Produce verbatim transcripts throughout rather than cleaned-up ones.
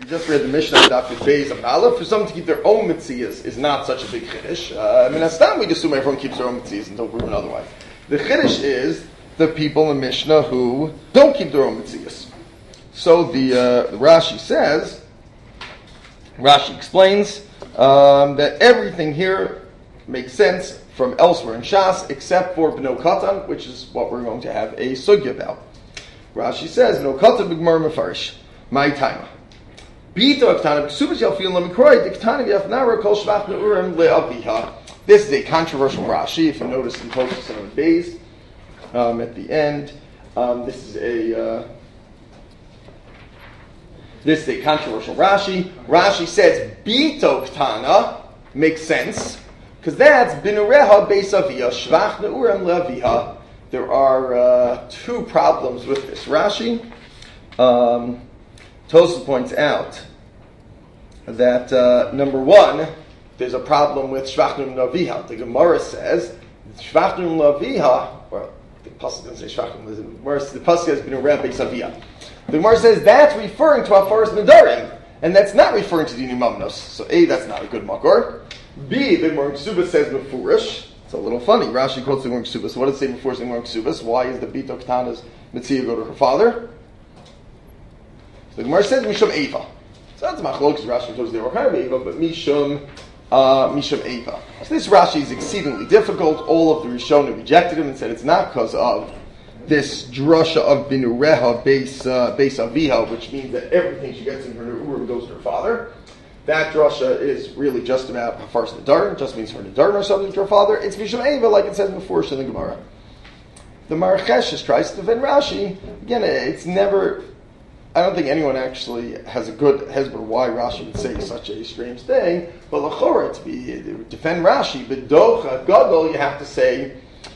just read the Mishnah adopted Beis and Aleph. For someone to keep their own mitzias is not such a big chiddush. Uh, I mean, as time we'd assume everyone keeps their own mitzias until proven otherwise. The chiddush is the people in Mishnah who don't keep their own mitzias. So the, uh, the Rashi says, Rashi explains um, that everything here makes sense from elsewhere in Shas except for B'no Katan, which is what we're going to have a sugya about. Rashi says, B'no Katan b'Gemara mefarish, my time. This is a controversial Rashi, if you notice in Tosfos and Beis um, at the end. Um, this is a uh, this is a controversial Rashi. Rashi says Bito Ktana makes sense because that's Binureha Beis Avia Shvach Neurem Leviha. There are uh, two problems with this Rashi. Um, Tosfos points out that, uh, number one, there's a problem with Shvachnim Laviha. The Gemara says, Shvachnim Laviha, well, the Pasuk doesn't say Shvachnim, the Pasuk has been a Rebbe Savia. The Gemara says that's referring to Afaras Nadarim, and that's not referring to Dini Mamnos. So A, that's not a good makor. B, the Gemara Ksubas says Mefurish. It's a little funny. Rashi quotes the Gemara Ksubas. What does it say before the Gemara Ksubas? Why is the Bito Ktana's Mitzvah go to her father? The Gemara says Mishum Eva. So that's machlokes. Rashi goes there kind of Eva, but Mishum uh, Mishum Eva. So this Rashi is exceedingly difficult. All of the Rishonim rejected him and said it's not because of this drasha of Binureha Beis uh, Beis Aviha, which means that everything she gets in her Urim goes to her father. That drasha is really just about Hafaras Nadarim. It just means her Nadarim are subject to her father. It's Mishum Eva, like it says before in the Gemara. The Marcheshes tries to defend Rashi. Again, it's never. I don't think anyone actually has a good hesber why Rashi would say such a strange thing. But l'chora, to be to defend Rashi, b'docha gadol, you have to say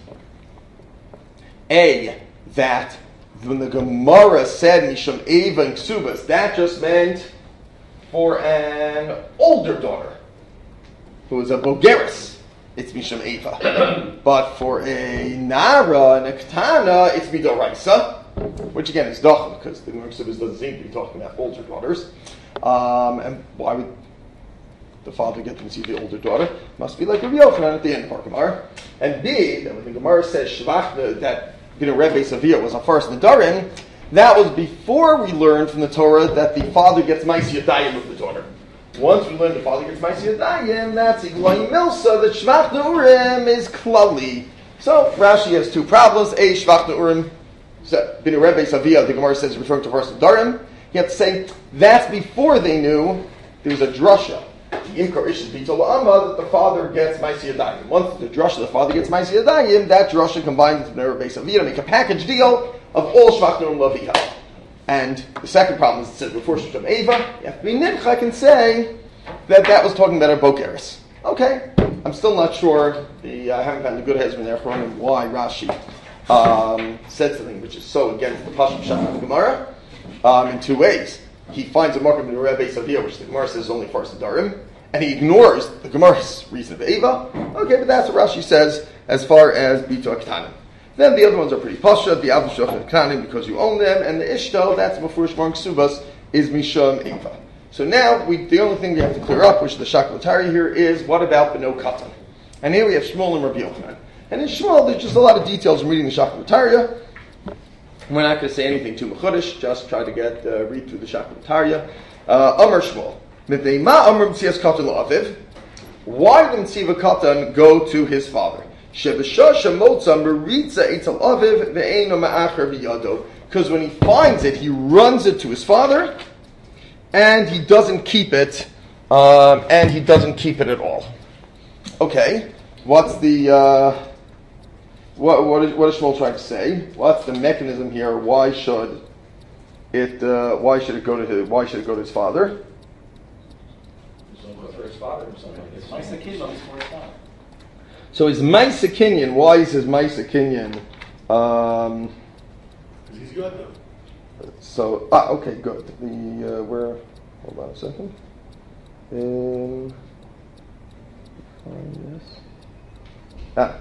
a that when the Gemara said mishum eva and ksubas, that just meant for an older daughter who is a bogeris, it's mishum eva. But for a nara and a ketana, it's midoraisa. Which again is dachal, because the Gemara doesn't seem to be talking about older daughters. Um, and why would the father get to see the older daughter? Must be like Rabbi Yochanan at the end of our Gemara. And B, that when the Gemara says Shvach, that you know Rebbe Savia was a first Nadarim, that was before we learned from the Torah that the father gets Ma'aseh Yadayim of the daughter. Once we learned the father gets Ma'aseh Yadayim, that's Iglayim Milsa, that Shvach Neurim is Klali. So Rashi has two problems. A, Shvach Neurim. So, Binu Rebbe Savia, the Gemara says, referring to first Darim. You have to say, that's before they knew there was a drasha. Imkar Ish Bito La'ama, that the father gets Ma'aseh Yadayim. Once the drasha, the father gets Ma'aseh Yadayim, that drasha combined with Binu Rebbe Savia to make a package deal of all Shvach Nurim Laviha. And the second problem is it says before Shem Eva, you have to be Nimchak and say that that was talking about a Bokeris. Okay, I'm still not sure, the, I haven't gotten a good husband there for why Rashi Um, said something which is so against the Pashut Pshat of the Gemara um, in two ways. He finds a marker in Rebbe Savia, which the Gemara says is only for Darim, and he ignores the Gemara's reason of Eva. Okay, but that's what Rashi says as far as Bito Aktanim. Then the other ones are pretty Pasha, the Avushoch and Aktanim, because you own them, and the Ishto, that's before Shmar Ksubas, is Misham Eva. So now, we, the only thing we have to clear up, which is the Shaklatari here, is what about Beno Katan? And here we have Shmuel and Rabbi Yochanan. And in Shmuel, there's just a lot of details from reading the Shaklatariya. We're not going to say anything too mechudesh, just try to get uh, read through the Shaklatariya. Uh, Amar Shmuel. Why did Mitziva Katan go to his father? Because when he finds it, he runs it to his father, and he doesn't keep it, um, and he doesn't keep it at all. Okay, what's the... Uh, What, what, is, what is Shmuel trying to say? What's the mechanism here? Why should it? Uh, why should it go to his? Why should it go to his father? For his father or something. It's Ma'aseh Kinyan for his father. So his Ma'aseh Kinyan. Why is his Ma'aseh Kinyan? Um, Because he's good though. So ah, okay, good. The uh, where? Hold on a second. Um, find this. Ah.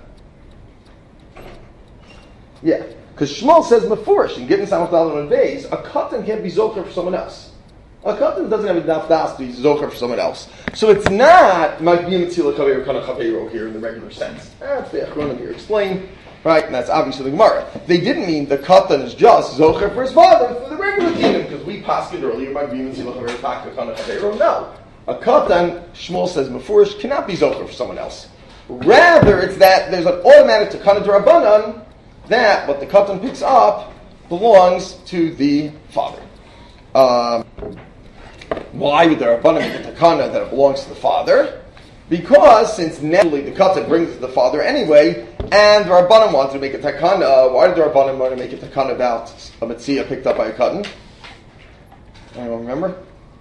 Yeah, because Shmuel says Mefurish in Gittin Samach Dalet and Beis, a katan can't be zoker for someone else. A katan doesn't have enough das to be zocher for someone else. So it's not Magbi Mitzila Kaveiro Kana Chaveiro here in the regular sense. That's the Achronim here explained, right? And that's obviously the Gemara. They didn't mean the katan is just zocher for his father for the regular kingdom, because we paskined earlier Magbi Mitzila Kaveiro Kana Chaveiro. No. A katan, Shmuel says, Mefurish, cannot be zocher for someone else. Rather, it's that there's an automatic takana d'Rabbanan that what the katan picks up belongs to the father. Um, why would the Rabbanan make a takana that it belongs to the father? Because since naturally the katan brings it to the father anyway, and the Rabbanan wanted to make a takana, why did the Rabbanan want to make a takana about a metzia picked up by a katan? Anyone remember?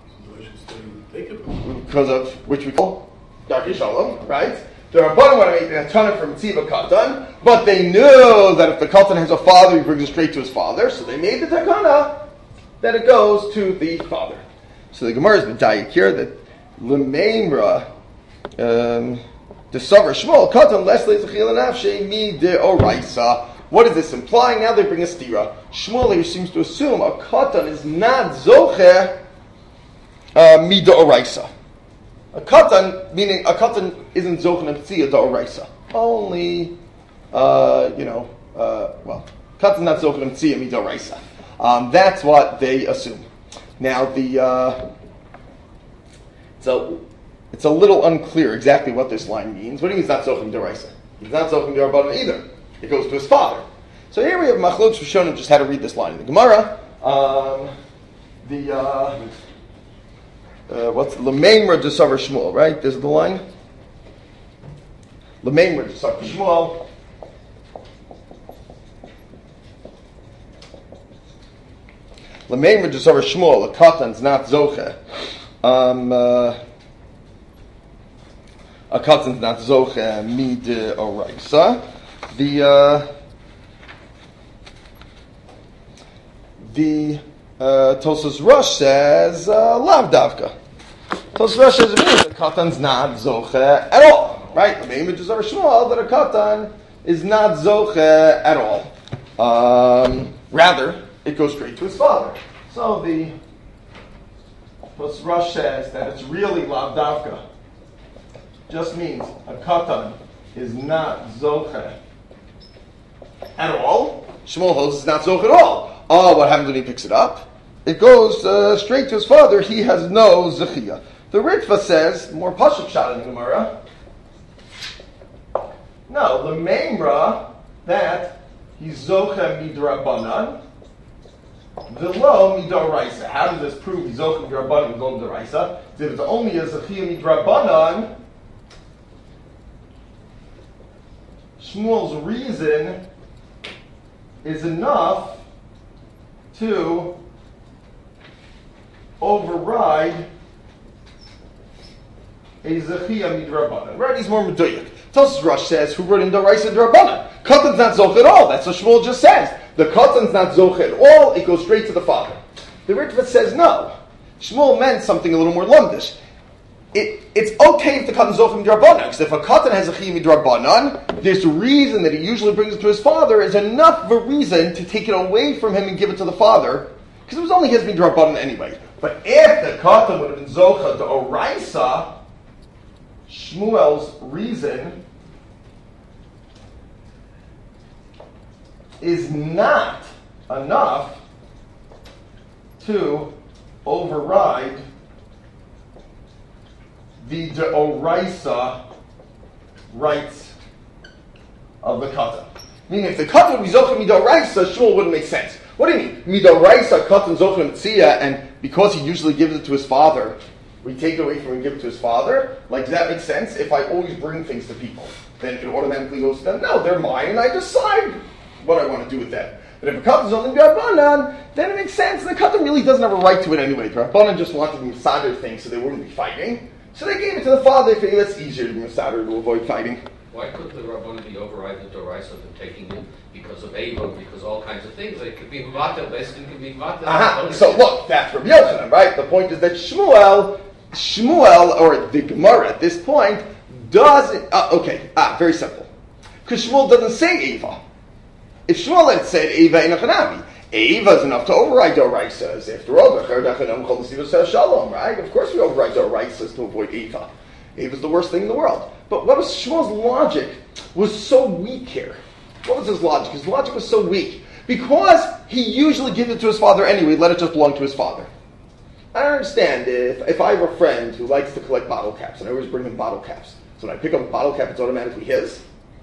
Because of which we call Darkei Shalom, right? The Rabbanan want to make a takana for Metziva Katan, but they knew that if the Katan has a father, he brings it straight to his father, so they made the takana that it goes to the father. So the Gemara is medayik here that L'meimra, um, the Savar Shmuel Katan Leslie Zechil Nafshe Mi De Oraisa. What is this implying? Now they bring a stira. Shmuel here seems to assume a Katan is not Zocher uh, Mi De Oraisa. A katan, meaning a katan isn't zochen and tzia d'oraisa. Only, uh, you know, uh, well, katan not zochen and tzia midoraisa. Um, that's what they assume. Now the uh, it's a it's a little unclear exactly what this line means. What do you mean it's not zochen midoraisa? He's not zochen midorabanan either. It goes to his father. So here we have Machlokes Rishonim just how to read this line in the Gemara. Um, the uh, Uh, what's L'meimra Desavar Shmuel, right? This is the line. L'meimra Desavar Shmuel. L'meimra Desavar Shmuel. A katan's not zoche. Um, uh, a katan's not zoche mid oraisa. The uh, the uh, Tosas Rosh says uh, lav davka. Tosas Rosh says it means that katan's not zoche at all, right? The main images are Shmuel that a katan is not zoche at all. Um, rather, it goes straight to his father. So the Tosas Rosh says that it's really lav davka. Just means a katan is not zoche at all. Shmuel holds it's not zoche at all. Oh, what happens when he picks it up? It goes uh, straight to his father. He has no zechiyah. The Ritva says, more pashut shot in the Gemara. No, the Meimra, that he's zoche midrabanan, v'lo midoraisa. How does this prove he's zoche midrabanan, v'lo midoraisa? If it's only a zechiyah midrabanan, Shmuel's reason is enough to override a zechiyah midrabanan. Right? He's more meduyik. Tosas Rosh says, who wrote in Doraisa Drabanan? Katan's not zoch at all. That's what Shmuel just says. The katan's not zoch at all. It goes straight to the father. The Ritva says no. Shmuel meant something a little more lumdish. It, it's okay if the katan's zoch midrabanan, because if a katan has zechiyah midrabanan, this reason that he usually brings it to his father is enough of a reason to take it away from him and give it to the father, because it was only his midrabanan anyway. But if the katan would have been zocha to oraisa, Shmuel's reason is not enough to override the deoraisa rights of the katan. Meaning, if the katan would be zocha midoraisa, Shmuel wouldn't make sense. What do you mean? Midoraisa katan zocha mitzia, and because he usually gives it to his father, we take it away from him and give it to his father? Like, does that make sense? If I always bring things to people, then it automatically goes to them. No, they're mine, and I decide what I want to do with them. But if a katan is only Rabbanan, then it makes sense. The katan really doesn't have a right to it anyway. The Rabbanan just wanted to Misader things so they wouldn't be fighting. So they gave it to the father. They figured that's easier to be Misader to avoid fighting. Why could the Rabbanan be override the Doraisa of taking it because of Avon, because all kinds of things? It could be Mvata, Beskin could be Mvata. Uh-huh. So look, that's Rabbi Yochanan, right? The point is that Shmuel, Shmuel, or the Gemara at this point, doesn't, uh, okay, ah, very simple. Because Shmuel doesn't say Eva. If Shmuel had said Eva in a Chanavi, Eva is enough to override Doraisas. After all, Shalom, right? Of course we override Doraisas to avoid Eva. Eva is the worst thing in the world. But what was Shmuel's logic was so weak here? What was his logic? His logic was so weak. Because he usually gives it to his father anyway, let it just belong to his father. I don't understand. If, if I have a friend who likes to collect bottle caps, and I always bring him bottle caps, so when I pick up a bottle cap, it's automatically his?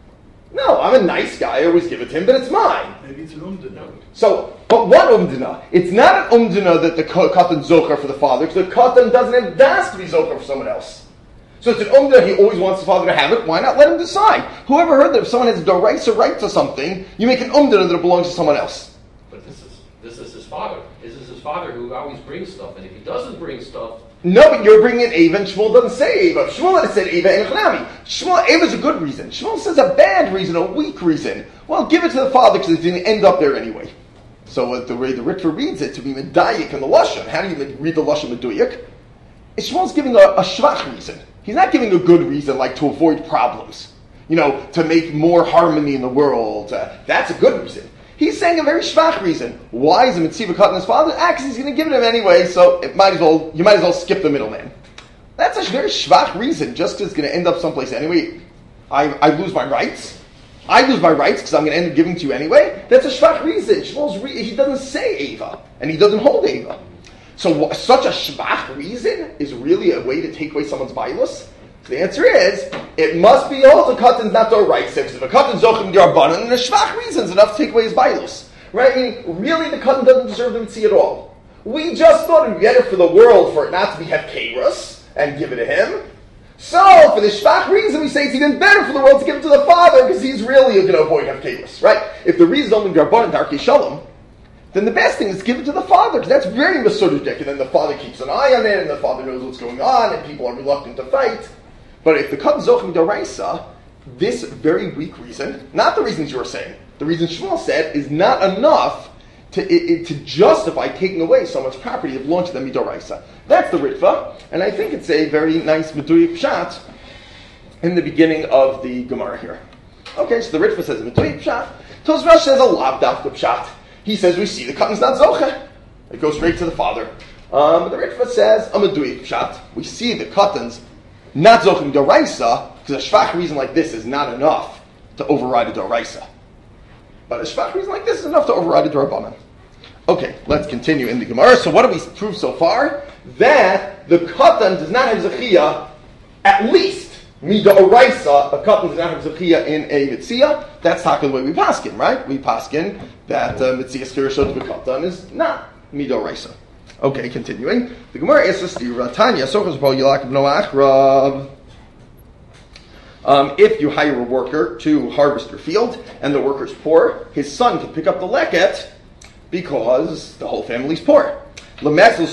No, I'm a nice guy, I always give it to him, but it's mine. Maybe it's an umdana. So, but what umdana? It's not an umdana that the katan zocher for the father, because the katan doesn't have das to be zocher for someone else. So it's an umdana, he always wants the father to have it, why not let him decide? Whoever heard that if someone has a doraisa right to something, you make an umdana that it belongs to someone else? But this is this is his father. This is his father who always brings stuff, and if he doesn't bring stuff... No, but you're bringing in Eva, and Shmuel doesn't say Eva. Shmuel had said Eva in Chanami. Shmuel, Eva's a good reason. Shmuel says a bad reason, a weak reason. Well, give it to the father because it didn't end up there anyway. So uh, the way the Ritva reads it, to be medayik in the Lashon, how do you read the Lashon meduyik? Shmuel's giving a, a shvach reason. He's not giving a good reason, like to avoid problems. You know, to make more harmony in the world. Uh, that's a good reason. He's saying a very shvach reason. Why is the mitzvah cutting his father? Ah, because he's going to give it him anyway, so it might as well, you might as well skip the middleman. That's a very shvach reason, just because it's going to end up someplace anyway. I, I lose my rights. I lose my rights because I'm going to end up giving to you anyway. That's a shvach reason. Shmuel's re- he doesn't say Eva, and he doesn't hold Eva. So wh- such a shvach reason is really a way to take away someone's bailus? So the answer is, it must be all the katan's not the right sex. If a katan's zochim d'arbanan, then a shvach reason's enough to take away his bailus. Right? I mean, really the katan doesn't deserve the mitzvah at all. We just thought it would be better for the world for it not to be hefkerus and give it to him. So, for the shvach reason, we say it's even better for the world to give it to the father because he's really going to avoid hefkerus. Right? If the reason is only d'arbanan, darkei shalom, then the best thing is give it to the father, because that's very mesudik, and then the father keeps an eye on it, and the father knows what's going on, and people are reluctant to fight. But if the katan zochim d'oraisa, this very weak reason, not the reasons you were saying, the reason Shmuel said is not enough to it, it, to justify taking away someone's property that belongs to them d'oraisa. That's the Ritva, and I think it's a very nice meduyik pshat in the beginning of the Gemara here. Okay, so the Ritva says meduyik pshat. Tosfos says a lav dafka pshat. He says we see the katan's not zocheh. It goes straight to the father. Um, but the Ritva says a meduyik pshat. We see the katan's not zochim d'oraisa, because a shvach reason like this is not enough to override a d'oraisa. But a shvach reason like this is enough to override a d'orbanan. Okay, let's continue in the Gemara. So what do we prove so far? That the katan does not have zechiyah, at least, mid'oraisa, a katan does not have zechiyah in a mitzvah. That's talking the way we paskin, right? We paskin that uh, mitzvah skirishot v'katan is not mid'oraisa. Okay, continuing. The Gemara asks us, Tanya, um, if you hire a worker to harvest your field and the worker's poor, his son can pick up the leket because the whole family's poor. What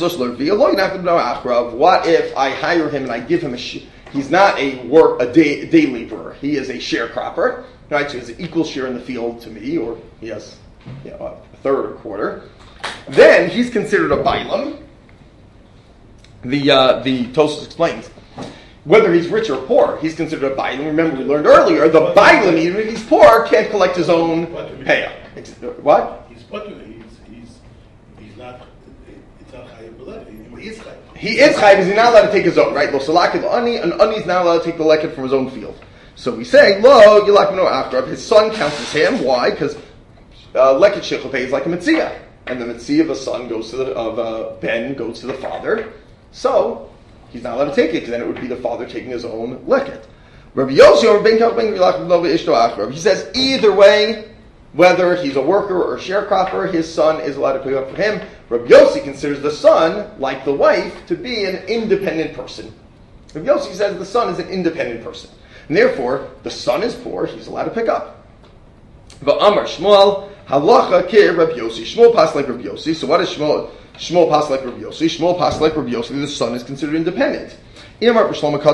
if I hire him and I give him a sh- he's not a work a day, a day laborer, he is a sharecropper, right? So he has an equal share in the field to me, or he has you know, a third or quarter. Then he's considered a bailam. The uh, the Tosfos explains whether he's rich or poor, he's considered a bailam. Remember, we learned earlier the bailam, even if he's poor, can't collect his own payah. What? He's potter. He's he's he's not. It's not chayiv b'leket. He is chayiv. He is chayiv. He's not allowed to take his own. Right? Lo salakid ani. An ani is not allowed to take the leket from his own field. So we say lo yilak no achrav. His son counts as him. Why? Because uh, leket shechel pays like a mitzvah. And the mitzvah of a son goes to the, of a ben goes to the father. So, he's not allowed to take it, because then it would be the father taking his own leket. Rabbi Yossi, he says either way, whether he's a worker or a sharecropper, his son is allowed to pick up for him. Rabbi Yossi considers the son, like the wife, to be an independent person. Rabbi Yossi says the son is an independent person. And therefore, the son is poor, he's allowed to pick up. V'amar Shmuel, halacha ki Rabbi Yossi. Shmuel passed like Rabbi Yossi. So what is Shmuel? Shmuel passed like Rabbi Yossi. Shmuel passed like Rabbi Yossi. The son is considered independent. And here there's a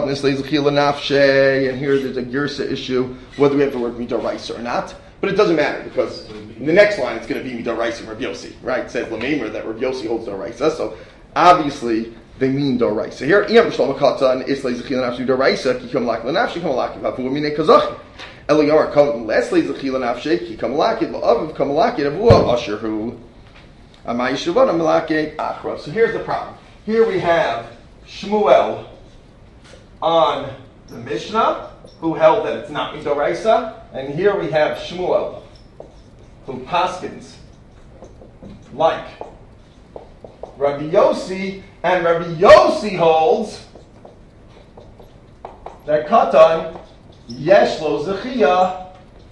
girsa issue, whether we have the word midoraisa or not. But it doesn't matter, because in the next line it's going to be midoraisa Rabbi Yossi. Right? It says Lamemer that Rabbi Yossi holds doraisa. So obviously they mean doraisa. Here, Iyam Shlomo Katan Islay Zechila Nafshi doraisa ki kam lak lanafshi kam lak vafu mine kazachi. Eliyar Katan Leslie Zechila Nafshi ki kam lak lo aviv kam lak avu asher hu. Amai Shavana Malake Achra. So here's the problem. Here we have Shmuel on the Mishnah, who held that it's not Midoraisa, and here we have Shmuel, who paskins like Rabbi Yossi, and Rabbi Yossi holds that Katan Yesh Lo Zechiyah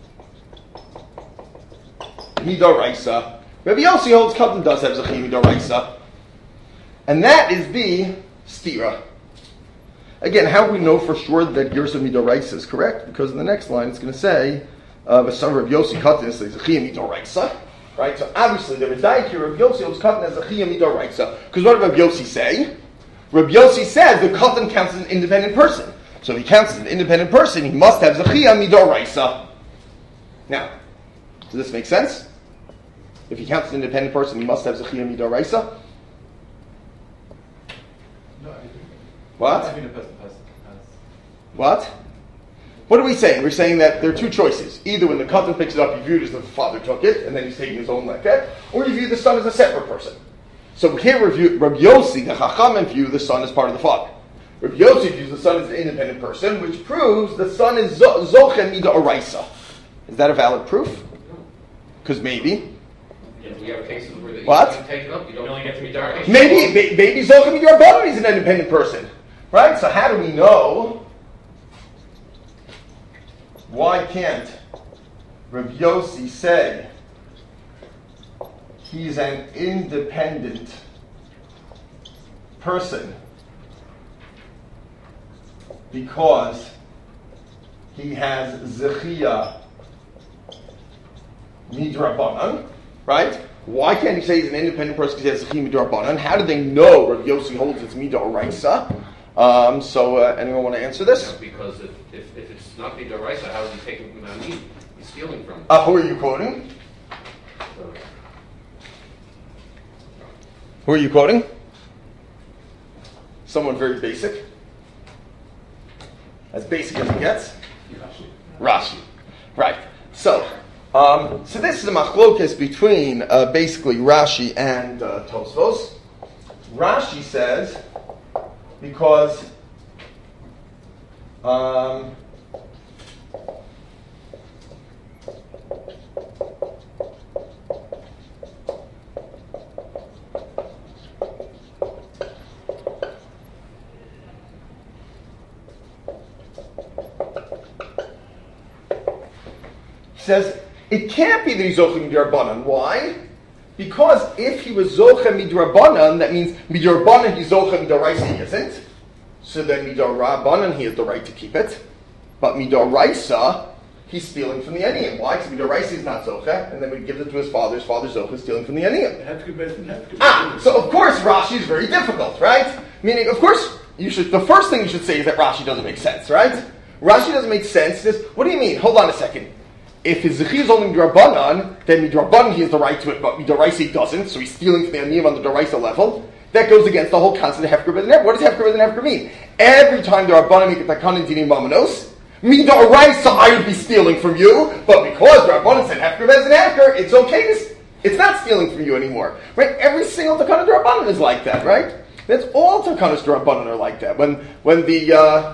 Midoraisa. Rabbi Yossi holds Katan does have Zechiyah Midoraisa. And that is the stira. Again, how do we know for sure that Gersa Midoraisa is correct? Because in the next line it's going to say, the son of Rabbi Yossi Katan is Zechiyah Midoraisa. Right? So obviously the Redayik here, Rabbi Yossi holds Katan as Zechiyah Midoraisa. Because what did Rabbi Yossi say? Rabbi Yossi says the Katan counts as an independent person. So if he counts as an independent person, he must have Zechiyah Midoraisa. Now, does this make sense? If he counts as an independent person, he must have Zechiyah Midoraisa? No, I think. What? I think the person has, has. What? What are we saying? We're saying that there are two choices. Either when the Katan picks it up, you view it as the father took it, and then he's taking his own leket, or you view the son as a separate person. So here Rabbi Yossi, the Chachamim, view the son as part of the father. Rabbi Yossi views the son as an independent person, which proves the son is Zochem Mida Oraisa. Is that a valid proof? Because maybe. Yeah, we have cases where the What? you take it up, you don't only get to be dark. Maybe, maybe, maybe Zochem Mida Rabbanan is an independent person. Right? So how do we know? Why can't Rabbi Yossi say he's an independent person because he has Zechiyah Midrabanan, right? Why can't he say he's an independent person because he has Zechiyah Midrabanan? How do they know Rabbi Yossi holds it's Mida Oraisa? Um, so, uh, anyone want to answer this? Because if, if, if it's not the Doraisa, how is he taking from Amid? He's stealing from him. Uh, who are you quoting? So, Who are you quoting? Someone very basic. As basic as it gets. Rashi. Right. So, um, so this is a machlokes between uh, basically Rashi and uh, Tosfos. Rashi says because um, he says it can't be that he's Zocha Midrabanan. Why? Because if he was Zocha Midrabanan, that means Midrabanan he's Zocha Midaraisa, he isn't. So then Midarabanan he has the right to keep it. But Midaraisa, he's stealing from the Eniyim. Why? Because Midaraisa is not Zocha, and then we give it to his father. His father's Zocha is stealing from the Eniyim. Ah, so of course Rashi is very difficult, right? Meaning, of course, you should. The first thing you should say is that Rashi doesn't make sense, right? Rashi doesn't make sense. He says, what do you mean? Hold on a second. If his Zechiyah is only Midrabanan, then Midrabanan he has the right to it, but Midaraisa he doesn't, so he's stealing from the Aniyim on the Daraisa level. That goes against the whole concept of Hefker Bez and Hefker. What does Hefker Bez and Hefker mean? Every time the Rabbanan make a Takanan Dinim Mamanos, Midaraisa I would be stealing from you, but because the Rabbanan said Hefker Bez and Hefker, it's okay to, it's not stealing from you anymore. Right? Every single Takanan Rabbanan is like that, right? That's all Takanas Rabbanan are like that. When, when the, uh,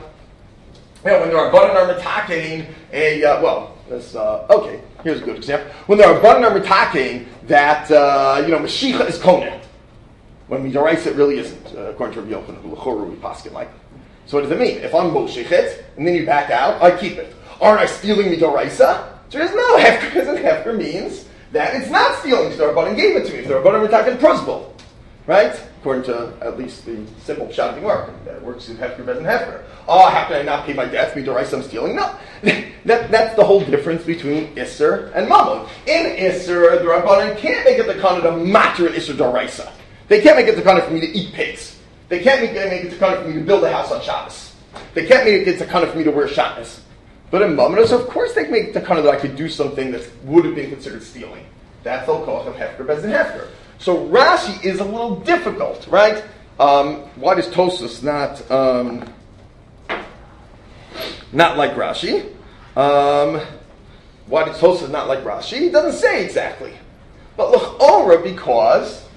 you know, when the Rabbanan are metaking a, uh, well, This, uh, okay, here's a good example. When the Rabbanan are mitaking that, uh, you know, Mashiach is Konen, when Midaraisa it really isn't, uh, according to Rabbi Yochanan, who L'chorah we paskin like. So what does it mean? If I'm Moshechet, and then you back out, I keep it. Aren't I stealing Midaraisa? So there's no Hefker, because Hefker means that it's not stealing, because the Rabbanan gave it to me. If the Rabbanan are mitaking Prozbul, right? According to at least the simple Pshat Gemara, that works in Hefker, Bez, and Hefker. Oh, how can I not pay my debts? Midaraisa I'm stealing? No. that, that's the whole difference between Isser and Mammon. In Isser, the Rabbanan can't make it the kind of the matter in Isser Daraisa. They can't make it the kind of for me to eat pigs. They can't make it, make it the kind of for me to build a house on Shabbos. They can't make it the kind of for me to wear Shabbos. But in Mammon, of course they can make it the kind of that I could do something that would have been considered stealing. That's the koch of Hefker, Bez, and Hefker. So Rashi is a little difficult, right? Um, why does Tosfos not um, not like Rashi? Um, why does Tosfos not like Rashi? He doesn't say exactly. But l'chora, because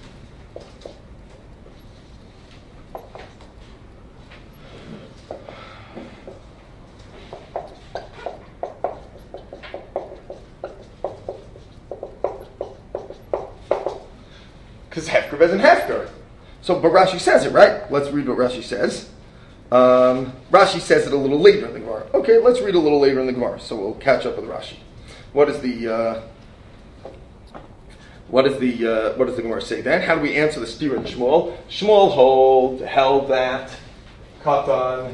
Bezin Hefker. So, but Rashi says it, right? Let's read what Rashi says. Um, Rashi says it a little later in the Gemara. Okay, let's read a little later in the Gemara, so we'll catch up with Rashi. What is the uh, what is the uh, what does the Gemara say then? How do we answer the steer in Shmuel? Shmuel hold held that Katan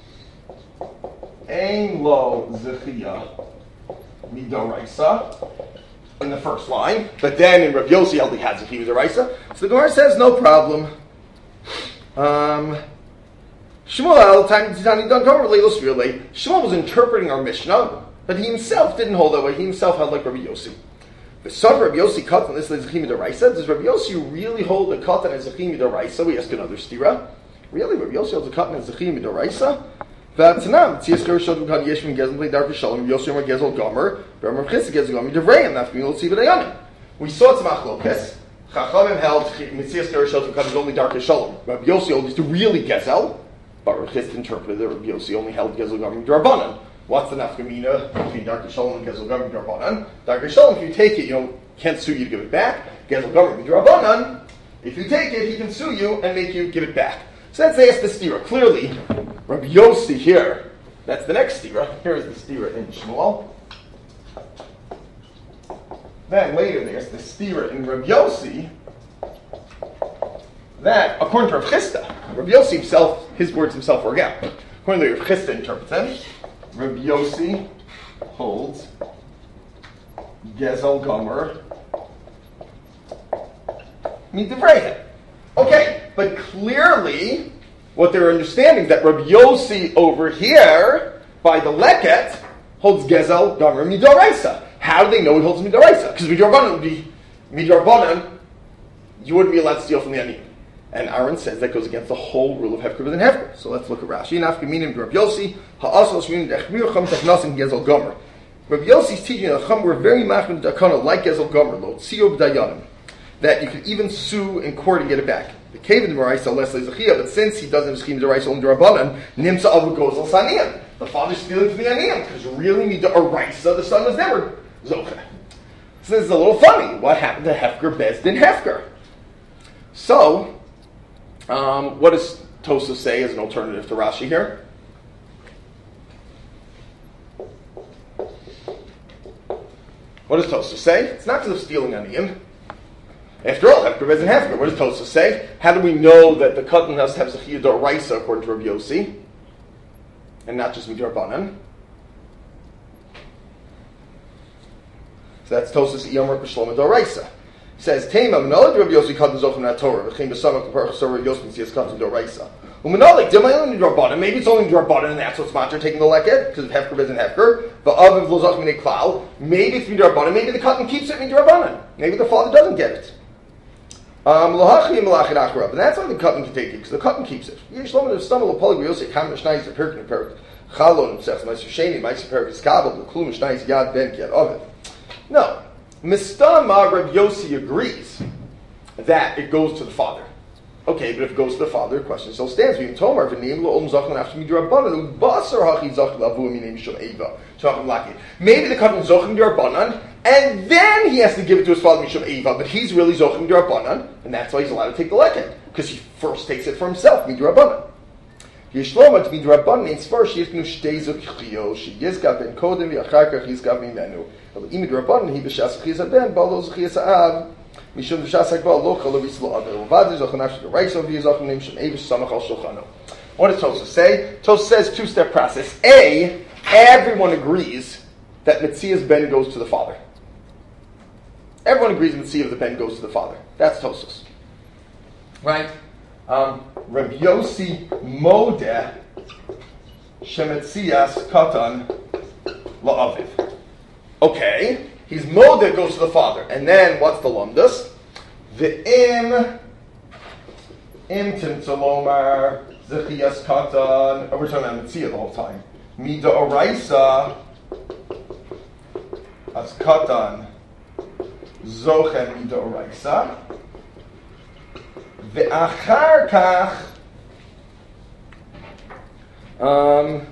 Ein Lo Zechia Midoraisa in the first line, but then in Rav Yossi held he had Zechia Midoraisa. So the Gemara says no problem. Um, Shmuel, Shmuel was interpreting our Mishnah, but he himself didn't hold that way. He himself held like Rabbi Yossi. The son of Rabbi Yossi Katan, this is Zechim D'Oraisa. Does Rabbi Yossi really hold the Katan as Zechim D'Oraisa? We ask another stira. Really, Rabbi Yossi holds the Katan as Zechim D'Oraisa? V'atanam, Tzias Ger Shod V'kad Yeshvim Gezel Plei Darkei Shalom, Yossi Omer Gezel Gomer, V'Omer Chis Gezel Gomer Devrayim, Nafkim Yol Tziv V'Dayanim. We saw it's Machlokes. Chachamim held Tzias Ger Shod V'kad is only Darkei Shalom. Rabbi Yossi holds to really Gezel. But Rav Chist interpreted that Rabbi Yossi only held Gezel Gomer D'Rabbanan. What's the nafkamina between Darkei Shalom and Gezel Gomer D'Rabbanan? Darkei Shalom, if you take it, you don't, can't sue you to give it back. Gezel Gomer D'Rabbanan, if you take it, he can sue you and make you give it back. So that's the stira. Clearly, Rabbi Yossi here, that's the next stira. Here is the stira in Shmuel. Then later there's the stira in Rabbi Yossi. That, according to Rav Chisda, Rabbi Yossi himself, his words himself were again. According to Rav Chisda interprets them, Rabbi Yossi holds Gezel Gomer Midivrayim. Okay, but clearly what they're understanding is that Rabbi Yossi over here, by the Leket, holds Gezel Gomer Midoraisa. How do they know he holds Midoraisa? Because Midorabanan would be Midorabanan, you wouldn't be allowed to steal from the Aniyim. And Aaron says that goes against the whole rule of Hefker B'Din Hefker. So let's look at Rashi. Nafka minim Rabbi Yossi ha'asal shminim dechmir chum technasim Gezel Gomer. Rabbi Yossi's teaching that Chum were very machmir dakana like Gezel Gomer lo tzio b'dayanim, that you could even sue in court and get it back. The cave in the Maraisa less zechia, but since he doesn't scheme the Maraisa on the Rabbanan, nimsa avu goes al saniyim. The father's stealing from the aniyim because really mida Araisa the son was never zocha. So this is a little funny. What happened to Hefker Bezdin Hefker? So. Um, what does Tosa say as an alternative to Rashi here? What does Tosa say? It's not because of stealing aniyim. After all, Hefker Bezin Hefker. What does Tosa say? How do we know that the Katan has to have Zechiyah D'Oraisa according to Rabbi Yossi, and not just Midrabanan? So that's Tosa's Iyamar B'Shloma D'Oraisa. Says Tema Manolik Rabbi Yossi Katan Zochim Na Torah V'Chem B'Samak L'Parach Sor Rabbi Yossi Mitziyas Katan D'Oraisa Umanolik Dimayon D'Rabbanan. Maybe it's only D'Rabbanan and that's what's matter taking the leket because of Hefker Bezin Hefker. V'Aviv Lo Zoch Minei Klal. Maybe it's D'Rabbanan. Maybe the Katan keeps it in D'Rabbanan. Maybe the father doesn't get it. Um, Lohachi Malachin Acharab. And that's why the Katan can take it because the Katan keeps it. Yishlom and Stumble L'Polig Rabbi Yossi Kam Mishnayis Perkin and Perik Chalon Sech Ma'aser Sheni Ma'aser Perik Iskabel L'Klum Mishnayis Yad Ben Yad Aviv. No, Mistama Rabbi Yossi agrees that it goes to the father. Okay, but if it goes to the father, the question still stands. Maybe the Katan Zochim D'Rabbanan, and then he has to give it to his father Mishum Eva, but he's really Zochim D'Rabbanan, and that's why he's allowed to take the leket, because he first takes it for himself, Midrabbanan. Yishloma to Midrabbanan in Svar, she is Gnu Shtei Zochio, she Yizgav Ben Kodem, Yacharkach Yizgav Mimenu. But Midrabbanan, he B'Shas Chizah Ben, Balo Zochiyas Ha'av. Mishum B'Shas Hakbal Lo Chol Avislo Avel Uvad Zochanash D'Oraisa V'Yizachim Nim Shem Eivish Samach Al Shulchano. What does Tosa say? Tosa says two-step process. A, everyone agrees that Metzias Ben goes to the father. Everyone agrees Metzias the Ben goes to the father. That's Tosas. Right? Um, Rabbi Yossi Modeh Shemetzias Katan La'aviv. Okay. He's Modeh goes to the father. And then what's the lumdus? The im im timtzalomar zechias katan. Oh, we're talking about Metzia the whole time. Mida oraisa as katan zochem mida oraisa. Ve'achar kach um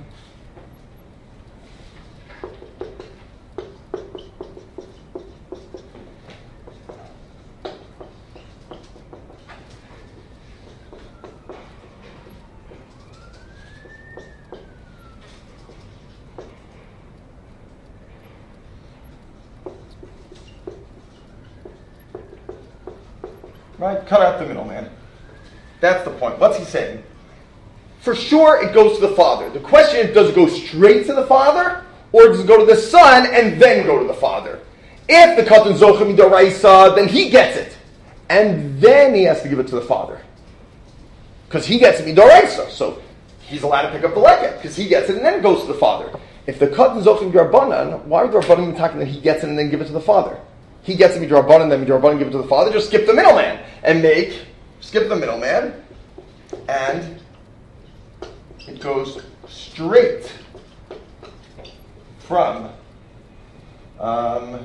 Right? Cut out the middleman. That's the point. What's he saying? For sure, it goes to the father. The question is, does it go straight to the father, or does it go to the son and then go to the father? If the katan zocha midoraisa, then he gets it, and then he has to give it to the father, because he gets it midoraisa. So he's allowed to pick up the leket because he gets it, and then it goes to the father. If the katan zocha midorabanan, why are the rabbanim talking that he gets it and then give it to the father? He gets it midorabanan, then midorabanan give it to the father. Just skip the middleman and make skip the middleman, and it goes straight from um,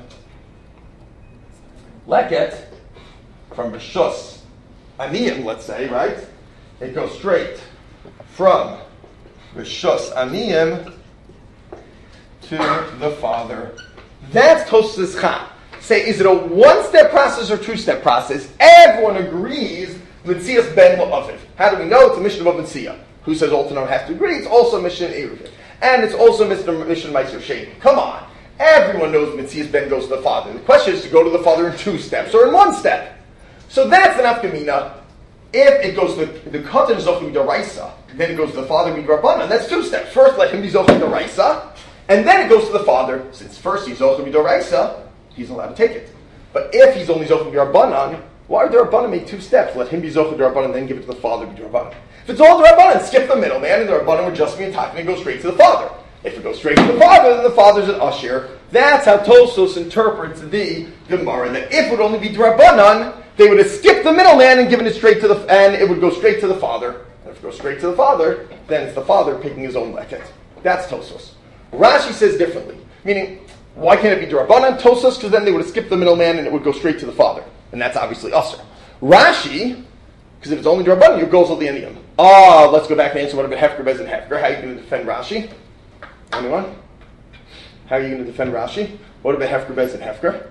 leket, from Rishus Aniyim, let's say, right? It goes straight from Rishus Aniyim to the father. That's Tosfos Cham. Say, is it a one-step process or two-step process? Everyone agrees Metzias ben La'aviv. How do we know? It's a mission of Metzia. Who says all to know has to agree? It's also a mission Eruvin. And it's also a mission Meiser Sheni. Come on. Everyone knows Metzias ben goes to the father. The question is to go to the father in two steps or in one step. So that's an afkamina. If it goes to the, the katan zochim daraisa, then it goes to the father midrabanan. That's two steps. First, let him be zochim daraisa, and then it goes to the father. Since first he's zochim daraisa, he's allowed to take it. But if he's only zochim darabanan, why did the rabbanan make two steps? Let him be zochim darabanan, then give it to the father midrabanan. If it's all the rabbanan, skip the middle man, and the rabbanan would just be attacking and go straight to the father. If it goes straight to the father, then the father's an usher. That's how Tosfos interprets the Gemara. That if it would only be Drabanan, they would have skipped the middleman and given it straight to the, and it would go straight to the father. And if it goes straight to the father, then it's the father picking his own leket. That's Tosfos. Rashi says differently, meaning why can't it be Drabanan Tosfos? Because then they would have skipped the middleman and it would go straight to the father, and that's obviously usher. Rashi, because if it's only Drabanan, your goes all the Aniyim. Ah, let's go back and answer what about Hefker, Bez, and Hefker. How are you going to defend Rashi? Anyone? How are you going to defend Rashi? What about Hefker, Bez, and Hefker?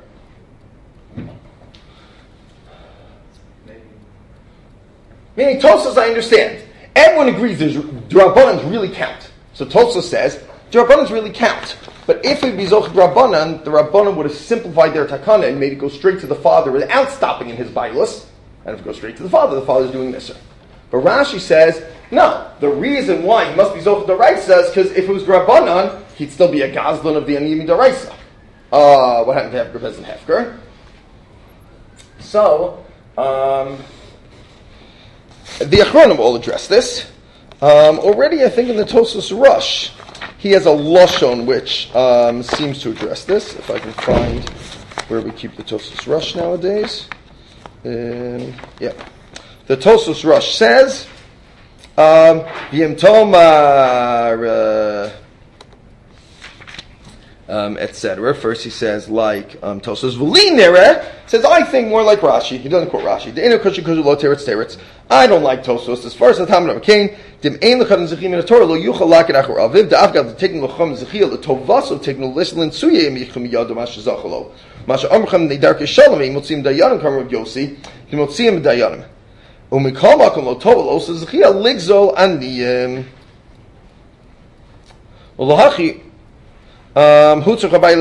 Meaning Tosfos, I understand. Everyone agrees there's Drabanans really count. So Tosfos says Drabanans really count. But if it be Zoch Drabanan, the Rabbanan would have simplified their takana and made it go straight to the father without stopping in his bailus. And if it goes straight to the father, the father's doing Nisr. But Rashi says, no, the reason why he must be Zoch Daraisa is because if it was Drabanan, he'd still be a Gazlan of the Aniyim Daraisa. Uh, what happened to Hefker, Bez, and Hefker? So, um, the Achronim all address this. Um, already, I think in the Tosfos Rush, he has a Lashon which um, seems to address this. If I can find where we keep the Tosfos Rush nowadays. Um, yeah. The Tosfos Rush says, um, V'yem Tomar, uh, um, et cetera. First he says, like, um, Tosfos V'linere, says, I think more like Rashi. He doesn't quote Rashi. De'enu kosher kosher lo teretz teretz. I don't like Tosfos. As far as the Talmud of Cain, dim ein l'chadam zechim in the Torah, lo yuchal laket achor aviv, da'af gad l'teknu l'chom zechiyah, l'tovaso teknu l'slin suye im yichum yadu masha zachalo. Masha amrchem ne'darke shalom, im motzim dayanim kam Rav Yossi, im motzim dayanim. Umikol makom lo tovalo, so zechiyah ligzol aniyim. Olohachi, Um, so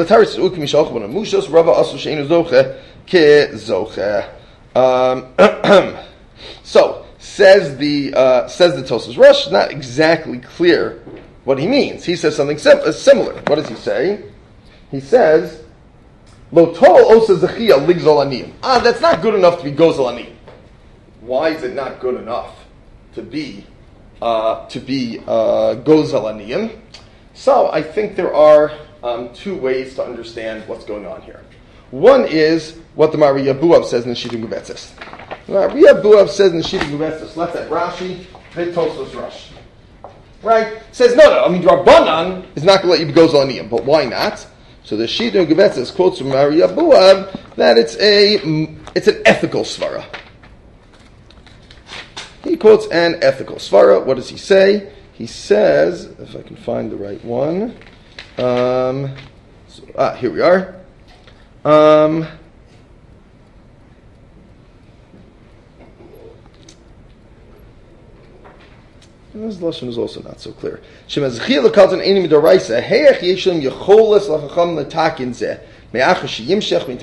says the uh, says the Tosfos Rush. Not exactly clear what he means. He says something sim- uh, similar. What does he say? He says, "Lo tol osa zechiyah ligzol aniyim." Ah, that's not good enough to be gozal aniyim. Why is it not good enough to be uh, to be uh, gozal aniyim? So I think there are um, two ways to understand what's going on here. One is what the Mariya Buav says in the Shittim Gubetzis. Mariya Buav says in the Shittim Gubetzis, let's have Rashi, Tosfos Rush. Right? Says, no, no, I mean, Rabbanan is not going to let you be gozal aniyim, but why not? So the Shittim Gubetzis quotes from Mariya Buav that it's a it's an ethical svara. He quotes an ethical svara. What does he say? He says, if I can find the right one, um, so, ah, here we are. Um, this lesson is also not so clear. How could the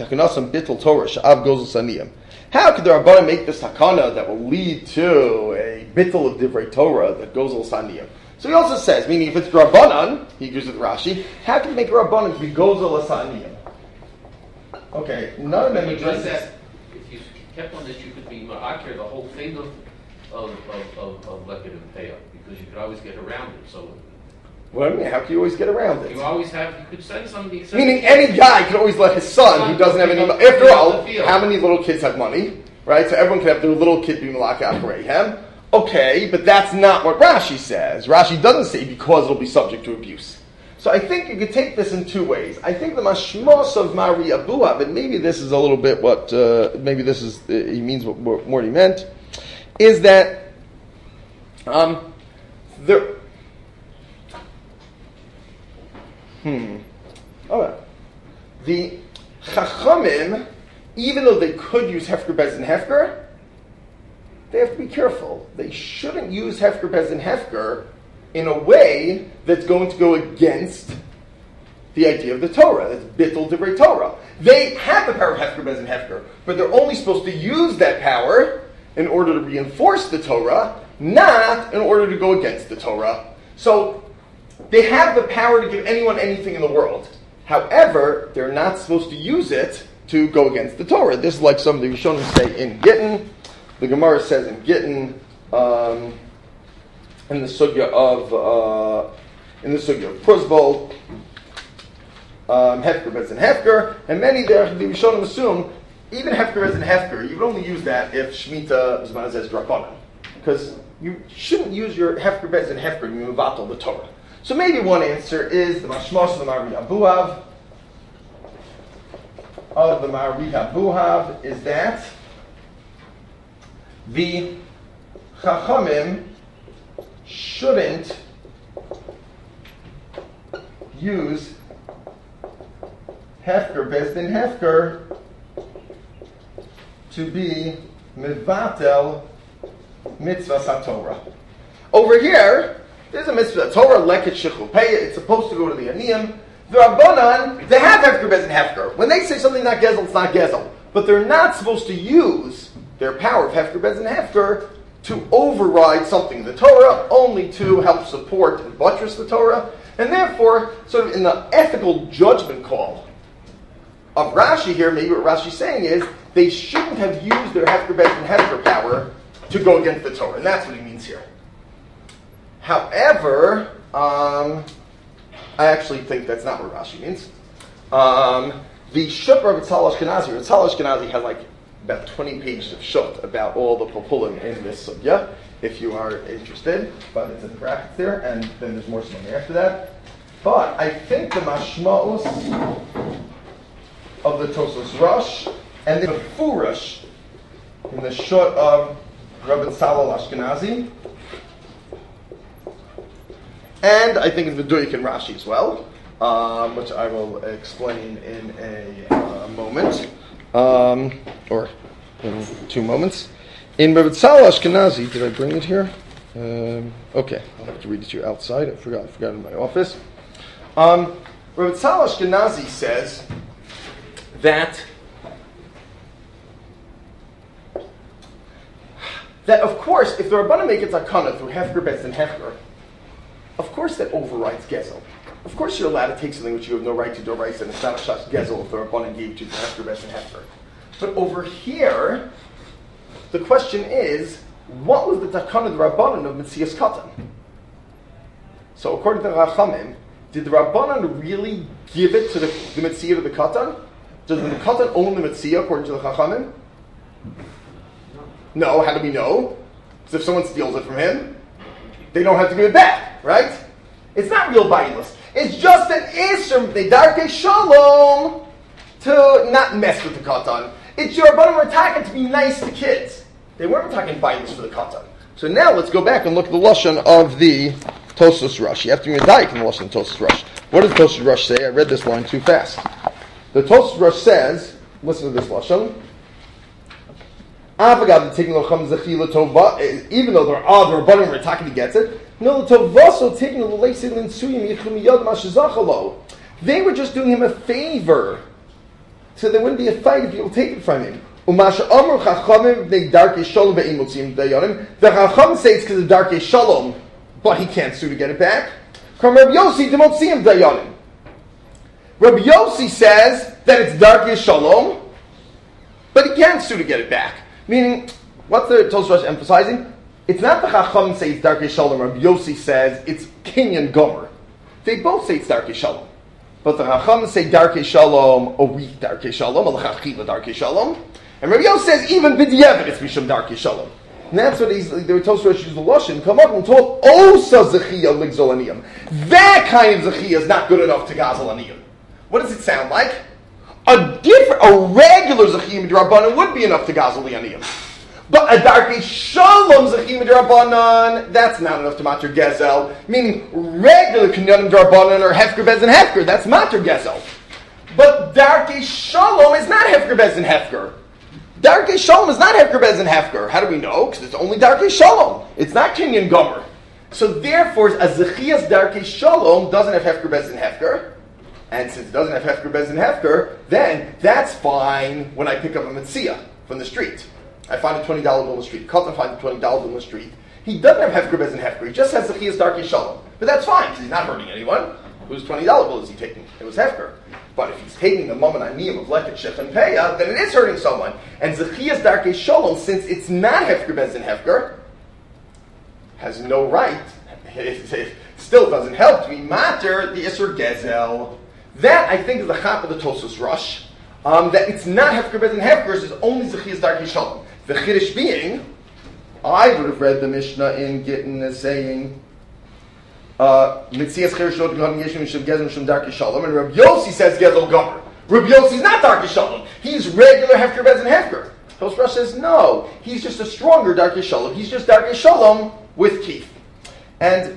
Rabbanan make this takana that will lead to a bittul of divrei Torah that goes al saniyim? So he also says, meaning if it's Rabbanan, he agrees with Rashi, how can you make a Rabbanan to be goes al saniyim? Okay, none of them address that. this. If you kept on this, you could be ma'akir the whole thing of of of of, of leked and payah, because you could always get around it. So. Well, I mean, how can you always get around it? You always have, you could send somebody... Meaning any guy can always let his son, who doesn't have any money... After all, how many little kids have money? Right? So everyone can have their little kid be Malak Achareihem. Okay, but that's not what Rashi says. Rashi doesn't say because it'll be subject to abuse. So I think you could take this in two ways. I think the mashmos of Mari Abuha, but maybe this is a little bit what... Uh, maybe this is... Uh, he means what Morty meant, is that... Um, there... Hmm. All right. The Chachamim, even though they could use Hefker Bez and Hefker, they have to be careful. They shouldn't use Hefker Bez and Hefker in a way that's going to go against the idea of the Torah. That's Bittul Divrei Torah. They have the power of Hefker Bez and Hefker, but they're only supposed to use that power in order to reinforce the Torah, not in order to go against the Torah. So, they have the power to give anyone anything in the world. However, they're not supposed to use it to go against the Torah. This is like some of the Rishonim say in Gittin. The Gemara says in Gittin, um, in the sugya of uh, in the sugya of Pruzbol, um, Hefker, Bez, and Hefker, and many there the Rishonim assume even Hefker, Bez, and Hefker, you would only use that if Shemitah Zman says Drakonim, because you shouldn't use your Hefker, Bez, and Hefker to mevatel the Torah. So maybe one answer is the mashmos of the Mari Abuhav of the Mari Abuhav is that the Chachamim shouldn't use Hefker, Bezdin Hefker to be Mivatel Mitzvah Satorah. Over here, there's a mitzvah, Torah leket shechu peya. It's supposed to go to the aniyim. The Rabbanan, they have hefker, bez, and hefker. When they say something not gezel, it's not gezel. But they're not supposed to use their power of hefker, bez, and hefker to override something in the Torah, only to help support and buttress the Torah. And therefore, sort of in the ethical judgment call of Rashi here, maybe what Rashi's saying is, they shouldn't have used their hefker, bez, and hefker power to go against the Torah. And that's what he means here. However, um, I actually think that's not what Rashi means. Um, the Shut Rav Tzal Ashkenazi, Rav Tzal Ashkenazi has like about twenty pages of Shut about all the Populim in this sugya, if you are interested, but it's in brackets there, and then there's more something after that. But I think the Mashma'us of the Tosos Rosh and the Furish in the Shut of Rav Tzal Ashkenazi, and I think it's V'duyik and Rashi as well, um, which I will explain in a uh, moment, um, or in two moments. In Rav Tzal Ashkenazi, did I bring it here? Um, okay, I'll have to read it to you outside. I forgot. I forgot it in my office. Um, Rav Tzal Ashkenazi says that that of course, if the Rabbanan make it takana through hefker, bez, and hefker, of course that overrides gezel. Of course you're allowed to take something which you have no right to do right, and it's not a shas gezel if the Rabbanan gave to the hefker, bez, and hefker. But over here, the question is, what was the takana of the Rabbanan of Metzias Katan? So according to the Rachamim, did the Rabbanan really give it to the, the Metzia of the Katan? Does the Katan own the Metzia according to the Chachamim? No, how do we know? Because if someone steals it from him, they don't have to give it back, right? It's not real bindless. It's just an Isser, they darke shalom, to not mess with the Katan. It's your Rabbanan were talking to be nice to kids. They weren't talking bindless for the Katan. So now let's go back and look at the Lashon of the Tosos Rush. You have to be medayik in the Lashon of Tosos Rush. What does Tosos Rush say? I read this line too fast. The Tosos Rush says, listen to this Lashon, even though there are other Rabbanim who are talking to gets it, no, they were just doing him a favor So there wouldn't be a fight if you will take it from him. Umasha Amr Chachamim they Darkei Shalom ve'imotzim dayanim. The Chacham say it's because of Darkei Shalom, but he can't sue to get it back. From Rabbi Yossi demotzim dayanim. Rabbi Yossi says that it's Darkei Shalom, but he can't sue to get it back. Meaning, what's the Tosfos Rosh emphasizing? It's not the Chacham say it's Darkei Shalom. Rabbi Yossi says it's Kinyan Gomer. They both say it's Darkei Shalom. But the Chacham say Darkei Shalom, a weak Darkei Shalom, a L'chachila Darkei Shalom. And Rabbi Yossi says even B'diavad it's Mishum Darkei Shalom. And that's what he's, they were told to use the Lashon. Come up and told Osa Zechiyah Ligzol Aniyim. That kind of Zechiyah is not good enough to Gazel Aniyim. What does it sound like? A different, a regular Zechiyah Midrabanan would be enough to Gazel Aniyim. But a Darkei Shalom Zechiyah Midrabanan, that's not enough to Mater Gezel. Meaning regular Kinyanim Midrabanan or Hefker Bez and Hefker, that's Mater Gezel. But Darkei Shalom is not Hefker Bez and Hefker. Darkei Shalom is not Hefker Bez and Hefker. How do we know? Because it's only Darkei Shalom. It's not Kinyan Gomer. So therefore, a Zechiyah's Darkei Shalom doesn't have Hefker Bez and Hefker. And since it doesn't have Hefker Bez and Hefker, then that's fine when I pick up a Metzia from the street. I find a twenty dollar bill in the street. Katan finds a twenty dollar bill in the street. He doesn't have Hefker Bez and Hefker. He just has Zechiyah's Darkei Shalom. But that's fine, because he's not hurting anyone. Whose twenty dollar bill is he taking? It was Hefker. But if he's taking the Mammon Aniyim of Leket Shech and Peah, then it is hurting someone. And Zechiyah's Darkei Shalom, since it's not Hefker Bez and Hefker, has no right, it, it still doesn't help to be matter the Isur Gezel. That, I think, is the chap of the Tosfos Rosh. Um, that it's not Hefker Bez and Hefker, it's only Zechiyah's Darkei Shalom. The Chiddush being, I would have read the Mishnah in Gittin as saying, Mitzias Chirish Lot Geham Yeshim Mishum Gezel Mishum Darkei Shalom, and Rabbi Yossi says Gezel Gomer. Rabbi Yossi's not Darkei Shalom. He's regular Hefker Bez and Hefker. Tosfos Rosh says no. He's just a stronger Darkei Shalom. He's just Darkei Shalom with teeth. And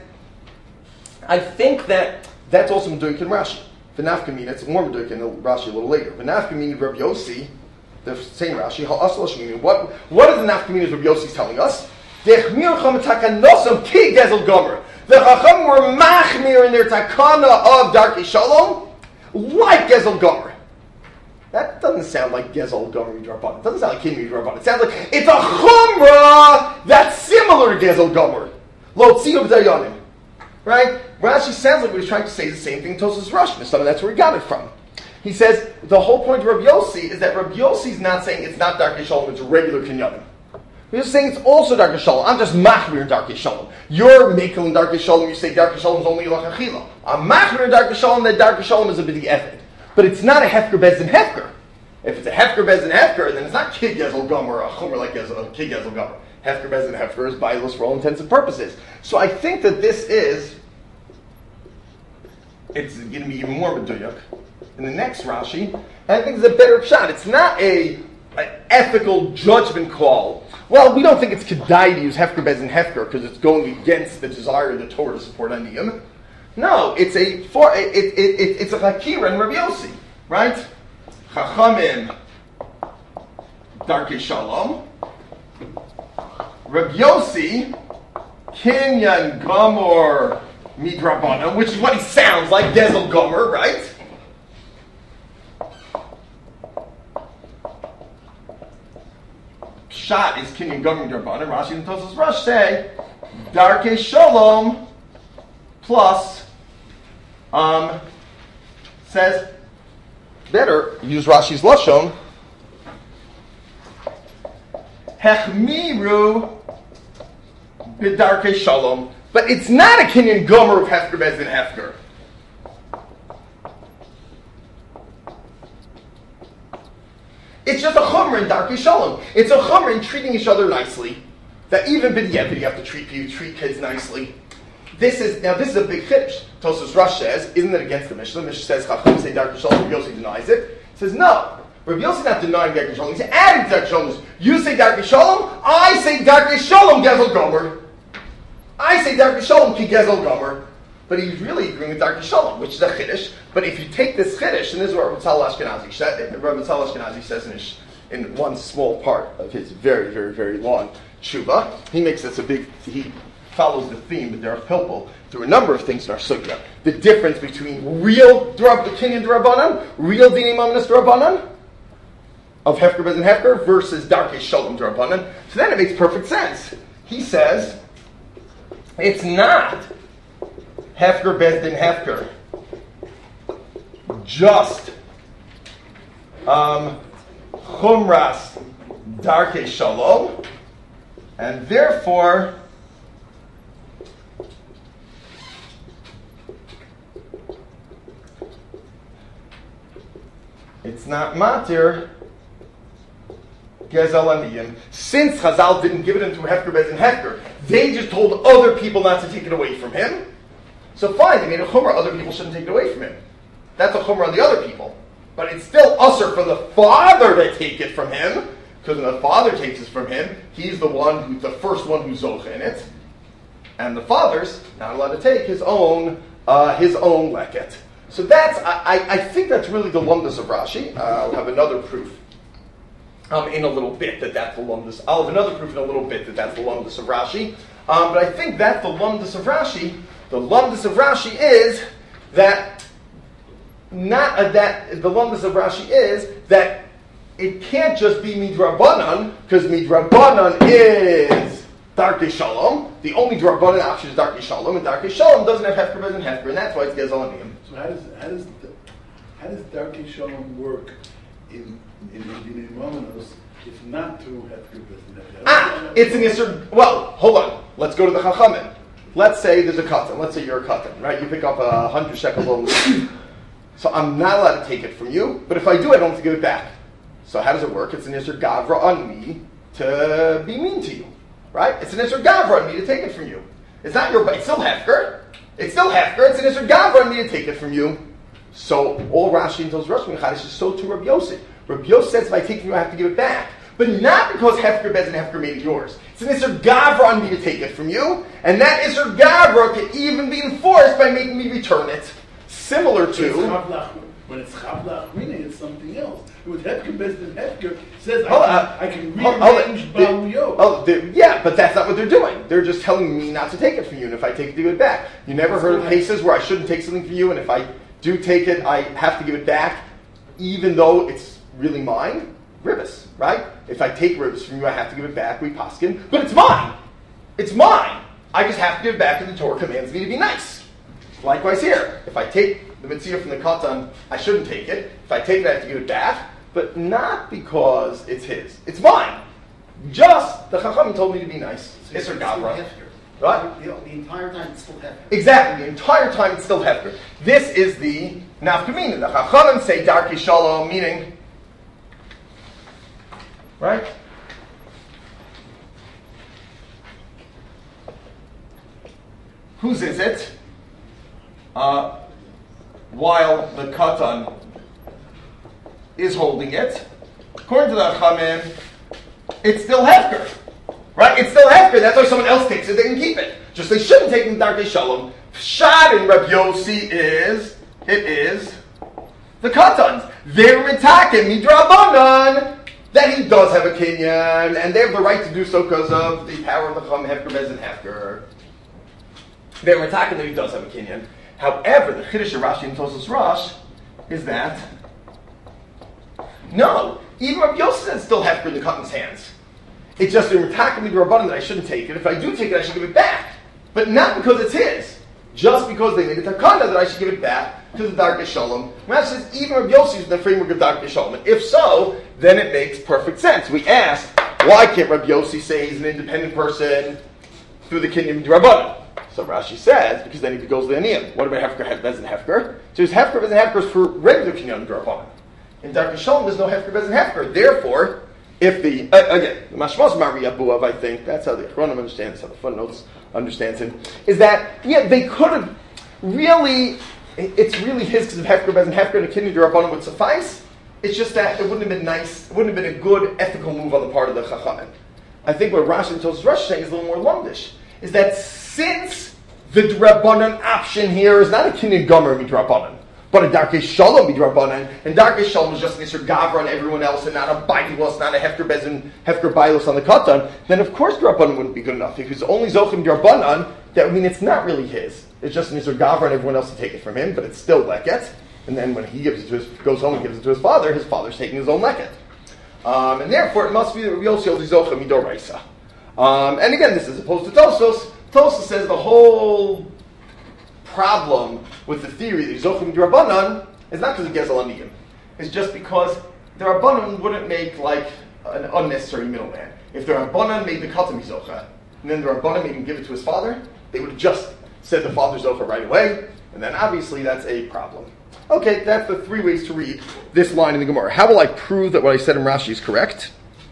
I think that that's also Meduik in Rashi. V'nafkamina, it's more Meduik in Rashi a little later. V'nafkamina Rabbi Yossi, the same Rashi, ha'asal ha'shmini. What what is the nafkamina Rabbi Yossi's telling us? Dechmir cham takanosam ki Gezel Gomer. The Chacham were machmir in their takana of Darkei Shalom, like Gezel Gomer. That doesn't sound like Gezel Gomer Midrabanan. It doesn't sound like King Midrabanan. It sounds like it's a Chumrah that's similar to Gezel Gomer. Lo tziyuv dayanim. Right? Rashi sounds like what he's trying to say is the same thing Tosfos Rosh, and some of that's where he got it from. He says the whole point of Rabbi Yossi is that Rabbi Yossi is not saying it's not Darkei Shalom, it's regular Kinyanim. He's just saying it's also Darkei Shalom. I'm just machmir in Darkei Shalom. You're makel in Darkei Shalom. You say Darkei Shalom is only l'chachila. I'm machmir in Darkei Shalom. That Darkei Shalom is a b'di eved, but it's not a Hefker Bez and Hefker. If it's a Hefker Bez and Hefker, then it's not Kid Gezel Gomer or a Chomer like Gezel, Kid Gezel Gomer. Hefker Bez and Hefker is biasless for all intents and purposes. So I think that this is, it's going to be even more meduyak in the next Rashi, and I think it's a better shot. It's not a an ethical judgment call. Well, we don't think it's kedai to use Hefker Bez and Hefker because it's going against the desire of the Torah to support Aniyim. No, it's a for it, it, it, it's a Hakira and Rabbi Yossi, right? Chachamim Darkei Shalom, Rabbi Yossi Kinyan Gomer Midrabanan, which is what he sounds like, Gezel Gomer, right? Shot is Kinyan Gomer Midrabanan. Rashi and Tosfos Rosh say Darkei Shalom plus um says better use Rashi's Lashon Hechmiru b'Darkei Shalom. But it's not a Kinyan Gomer of Hefker Bez and Hefker. It's just a Chumrah in Darkei Shalom. It's a Chumrah in treating each other nicely. That even b'diavad you have to treat you treat kids nicely. This is now this is a big chiddush. Tosfos Rosh says, isn't it against the Mishnah? The Mishnah says Chacham say Darkei Shalom. Rabbi Yossi denies it. It says no. Rabbi Yossi is not denying Darkei Shalom. He's adding to Darkei Shalom. You say Darkei Shalom. I say Darkei Shalom Gezel Gomer. I say Darkei Shalom ki Gezel Gomer. But he's really agreeing with Darkei Shalom, which is a chiddush. But if you take this chiddush, and this is what Rabbi Tzal Ashkenazi said, Rabbi Tzal Ashkenazi says in, his, in one small part of his very, very, very long tshuva, he makes this a big, he follows the theme, but there are pilpul through a number of things in our sugya. The difference between real Kinyan D'Rabbanan, real Dinim Amanis D'Rabbanan, of Hefker Bezin Hefker versus Darkei Shalom D'Rabbanan. So then it makes perfect sense. He says it's not Hefker Bezdin Hefker, just um, Chumras Darkei Shalom, and therefore it's not Matir Gezel Aniyim. Since Chazal didn't give it into Hefker Bezin Hefker, they just told other people not to take it away from him. So fine, they made a chumrah, other people shouldn't take it away from him. That's a chumrah on the other people. But it's still usher for the father to take it from him, because when the father takes it from him, he's the one who's the first one who's zoch in it. And the father's not allowed to take his own uh, his own leket. So that's, I, I think that's really the lumdus of Rashi. Uh, I'll have another proof um, in a little bit that that's the lumdus. I'll have another proof in a little bit that that's the lumdus of Rashi. Um, but I think that's the lumdus of Rashi. The lumdus of Rashi is that, not a, that, the lumdus of Rashi is that it can't just be midrabanan, because midrabanan is Darkei Shalom. The only drabanan option is Darkei Shalom, and Darkei Shalom doesn't have Hefker Bezin Hefker, and that's why it's Gezel Aniyim. So how does how does the, how does Darkei Shalom work in in in Romanos if not to Hefker Bezin Hefker? Ah, it's an Isser. Well, hold on. Let's go to the Chachamim. Let's say there's a katan. Let's say you're a katan, right? You pick up a hundred shekel loan. So I'm not allowed to take it from you, but if I do, I don't have to give it back. So how does it work? It's an Isser Gavra on me to be mean to you, right? It's an Isser Gavra on me to take it from you. It's not your, it's still Hefker. It's still Hefker. It's an Isser Gavra on me to take it from you. So all Rashi tells Rosh Hashanah is so to Rabbi Yosef. Rabbi Yosef says if I take it from you, I have to give it back. But not because Hefker Bezin Hefker made it yours. It's an Isser Gavra on me to take it from you, and that Isser Gavra can even be enforced by making me return it. Similar to... When it's Chavlach, meaning it's something else. With Hefker Bezin Hefker, says I, Oh, can, uh, I can oh, oh, rearrange they- Baal Yod. Oh, they- yeah, but that's not what they're doing. They're just telling me not to take it from you, and if I take it, to give it back. You never heard of cases where I shouldn't take something from you, and if I do take it, I have to give it back, even though it's really mine? Ribbis, right? If I take ribbis from you, I have to give it back. We paskin, but it's mine. It's mine. I just have to give it back, and the Torah commands me to be nice. Likewise here, if I take the mitzvah from the katan, I shouldn't take it. If I take it, I have to give it back, but not because it's his. It's mine. Just the chachamim told me to be nice. So Isser it's Gavra. still Hefker. Right? The, the entire time it's still Hefker. Exactly. The entire time it's still hefker. This is the nafkamina. The chachamim say Darkei Shalom, meaning, right? Whose is it? Uh, while the katan is holding it, according to the Chachamim, it's still hefker, right? It's still hefker. That's why someone else takes it; they can keep it. Just they shouldn't take it in Darkei Shalom. Shad in Rabbi Yossi is it is the katans. They're mitaken midrabanan that he does have a kinyan, and they have the right to do so because of the power of the Chacham Hefker Bezin Hefker. They're mitaken that he does have a kinyan. However, the Chiddush of Rashi and Tosfos Rosh is that no, even Rabbi Yosef said still hefker in the katan's hands. It's just they're mitaken midrabanan that I shouldn't take it. If I do take it, I should give it back, but not because it's his. Just because they made a takana that I should give it back to the Darkei Shalom. Rashi says even Rabbi Yossi is in the framework of Darkei Shalom. And if so, then it makes perfect sense. We asked, why can't Rabbi Yossi say he's an independent person through the kinyan midrabanan? So Rashi says, because then he goes to the Aniyim. What about Hefker Bezin Hefker? So his Hefker Bezin Hefker is for regular kinyan midrabanan. In Darkei Shalom, there's no Hefker Bezin Hefker. Therefore, if the, uh, again, the Mashmas Mari Abuav, I think, that's how the Achronim understands, how the footnotes understands it, is that, yeah, they could have really, it's really his because of Hefker Bezin Hefker and a kinyan midrabanan would suffice. It's just that it wouldn't have been nice, it wouldn't have been a good ethical move on the part of the Chachamim. I think what Rashi and Tosfos Rosh is saying is a little more lumdish, is that since the Drabanan option here is not a kinyan gomer midrabanan, but a Darkei Shalom midrabanan, and Darkei Shalom is just an Isser Gavra on everyone else, and not a Bailos, not a Hefker Bezin, Hefker Bailos on the Katan, then of course Drabanan wouldn't be good enough. If he's only Zochim Drabanan, that would mean it's not really his. It's just an Isser Gavra on everyone else to take it from him, but it's still Leket. And then when he gives it to his, goes home and gives it to his father, his father's taking his own Leket. Um, and therefore, it must be that Rabbi Yossi holds Zocha Midoraisa. Um, and again, this is opposed to Tosos. Tosos says the whole problem with the theory that Zocha Midrabanan is not because of Gezel Aniyim. It's just because the Rabbanan wouldn't make like an unnecessary middleman. If the Rabbanan made the Katan Zocha, and then the Rabbanan made him give it to his father, they would have just said the father's Zocha right away, and then obviously that's a problem. Okay, that's the three ways to read this line in the Gemara. How will I prove that what I said in Rashi is correct?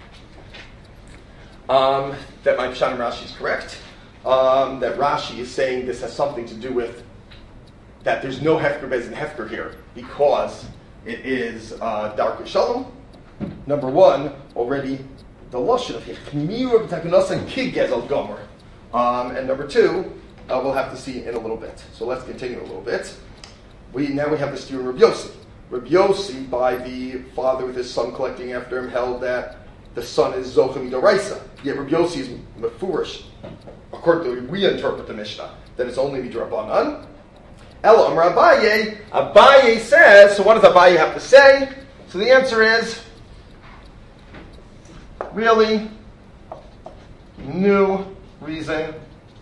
Um, that my Pshat in Rashi is correct. Um, that Rashi is saying this has something to do with that there's no Hefker Bez and Hefker here because it is uh, Darkei Shalom. Number one, already the Lashon of Hechmira B'Takanos and Kig Gezel Gomer. Um, and number two, uh, we'll have to see in a little bit. So let's continue a little bit. We now we have the steer in Rabbi Yossi. Rabbi Yossi, by the father with his son collecting after him, held that the son is Zocha Midoraisa. Yet Rabbi Yossi is Mefurish, according to the way we interpret the Mishnah, that it's only Midrabanan. Ela Amar Abaye. Abaye says, so what does Abaye have to say? So the answer is, really, new reason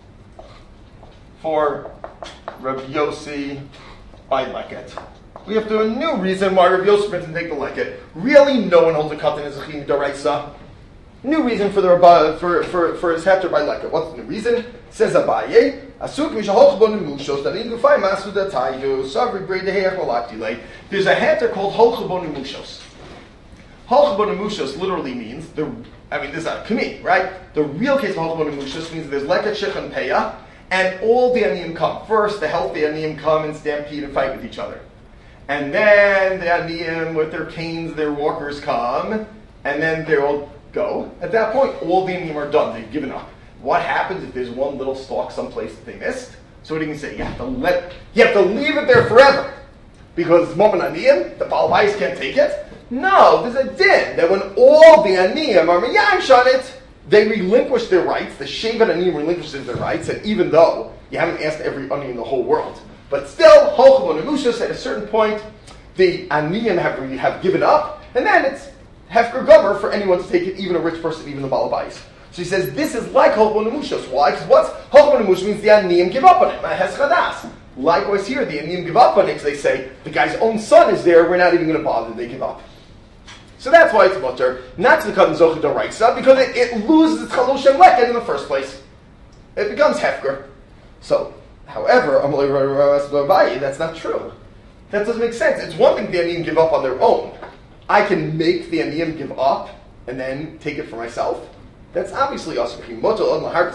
for Rabbi Yossi by Leket. We have to have a new reason why Rabbi Yossi didn't take the Leket. Really, no one holds a Katan as a Chini Daraisa. New reason for the Rabba, for, for, for his Heter by Leket. What's the new reason? Says Abaye, Asuk Mishahochbon Mushos, that Ingufai Masu Datayu, Sabri Bredeheach Malaktile. There's a Heter called Hochbon Mushos. Hochbon Mushos literally means, the, I mean, this is a Kami, right? The real case of Hochbon Mushos means there's Leket Shechan Peya, and all the Aniyim come. First, the healthy Aniyim come and stampede and fight with each other. And then the Aniyim with their canes, their walkers come, and then they all go. At that point, all the Aniyim are done. They've given up. What happens if there's one little stalk someplace that they missed? So what do you say? You have to let, you have to leave it there forever. Because Momen Aniyim, the Baal Bayis can't take it. No, there's a din that when all the Aniyim are Miyash on it, they relinquish their rights. The Shevet Aniyim relinquishes their rights, and even though you haven't asked every Ani in the whole world, but still, Hochbon Nemushos, at a certain point, the Aniyim have, have given up, and then it's Hefker Gomer for anyone to take it, even a rich person, even the Balabais. So he says, this is like Hochbon Nemushos. Why? Because what's Hochbon Nemushos means the Aniyim give up on it. Hes Chadas. Likewise here, the Aniyim give up on it because they say, the guy's own son is there, we're not even going to bother, they give up. So that's why it's mutter, not to the Katan Zocha Doraisa, because it, it loses its Chalosh Shem Leket in the first place. It becomes Hefker. So, however, that's not true. That doesn't make sense. It's one thing the Aniyim give up on their own. I can make the Aniyim give up and then take it for myself. That's obviously also I'm allowed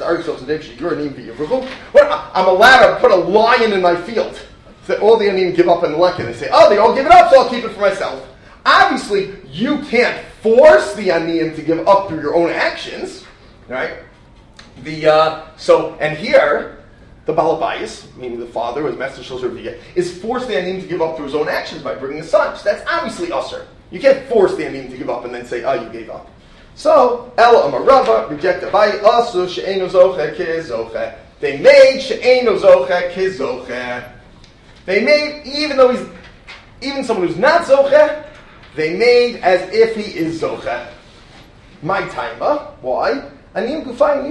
to put a lion in my field. So all the Aniyim give up in the Leket. They say, oh, they all give it up, so I'll keep it for myself. Obviously, you can't force the Aniyim to give up through your own actions, right? The uh, so and here, the Balabayas, meaning the father who has Master Shulzur is forced the Aniyim to give up through his own actions by bringing a son. So that's obviously usher. You can't force the Aniyim to give up and then say, oh, you gave up. So, Ela Amarava, reject Abaye, Asu She'enu Zoche Kizoche. They made She'enu Zoche Kizoche. They made, even though he's, even someone who's not Zoche, they made as if he is Zoche. My timer. Why? Why do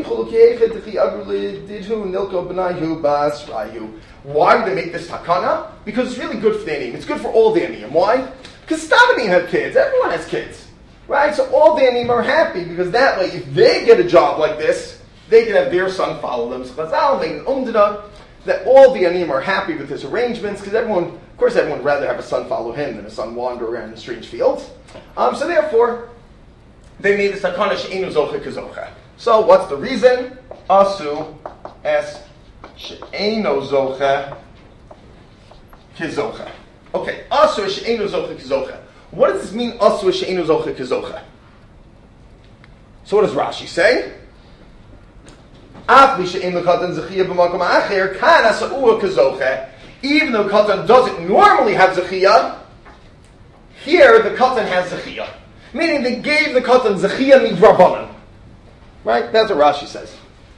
they make this takana? Because it's really good for the Aniyim. It's good for all the Aniyim. Why? Because Stavanim have kids. Everyone has kids. Right? So all the Aniyim are happy because that way, if they get a job like this, they can have their son follow them. So Chazal made an umdana that all the Aniyim are happy with his arrangements because everyone, of course, everyone would rather have a son follow him than a son wander around in strange fields. Um, so therefore, they made this takana she'enu zoche kezoche. So what's the reason? Asu es she'enu zoche kezoche. Okay, asu es she'enu zoche kezoche. What does this mean? Asu es she'enu zoche kezoche. So what does Rashi say? Even though Katan doesn't normally have Zechiyah, here the Katan has Zechiyah. Meaning they gave the Katan Zechiyah midrabanan. Right? That's what Rashi says.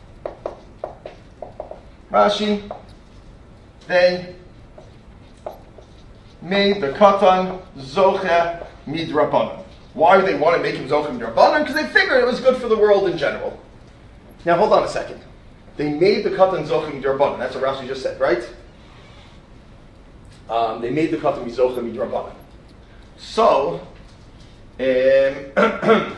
Rashi, they made the Katan Zoche midrabanan. Why would they want to make him Zochim D'Rabbanan? Because they figured it was good for the world in general. Now hold on a second. They made the Katan Zochim D'Rabbanan. That's what Rashi just said, right? Um, they made the Katan Zochim D'Rabbanan. So, um,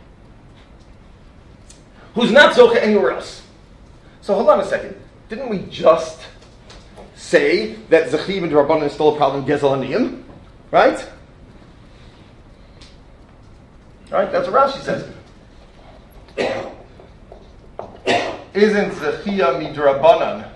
who's not Zochim anywhere else? So hold on a second. Didn't we just say that Zechim and D'Rabbanan is still a problem in Gezel Aniyim? Right? Right? That's what Rashi says. Isn't Zechia Midrabanan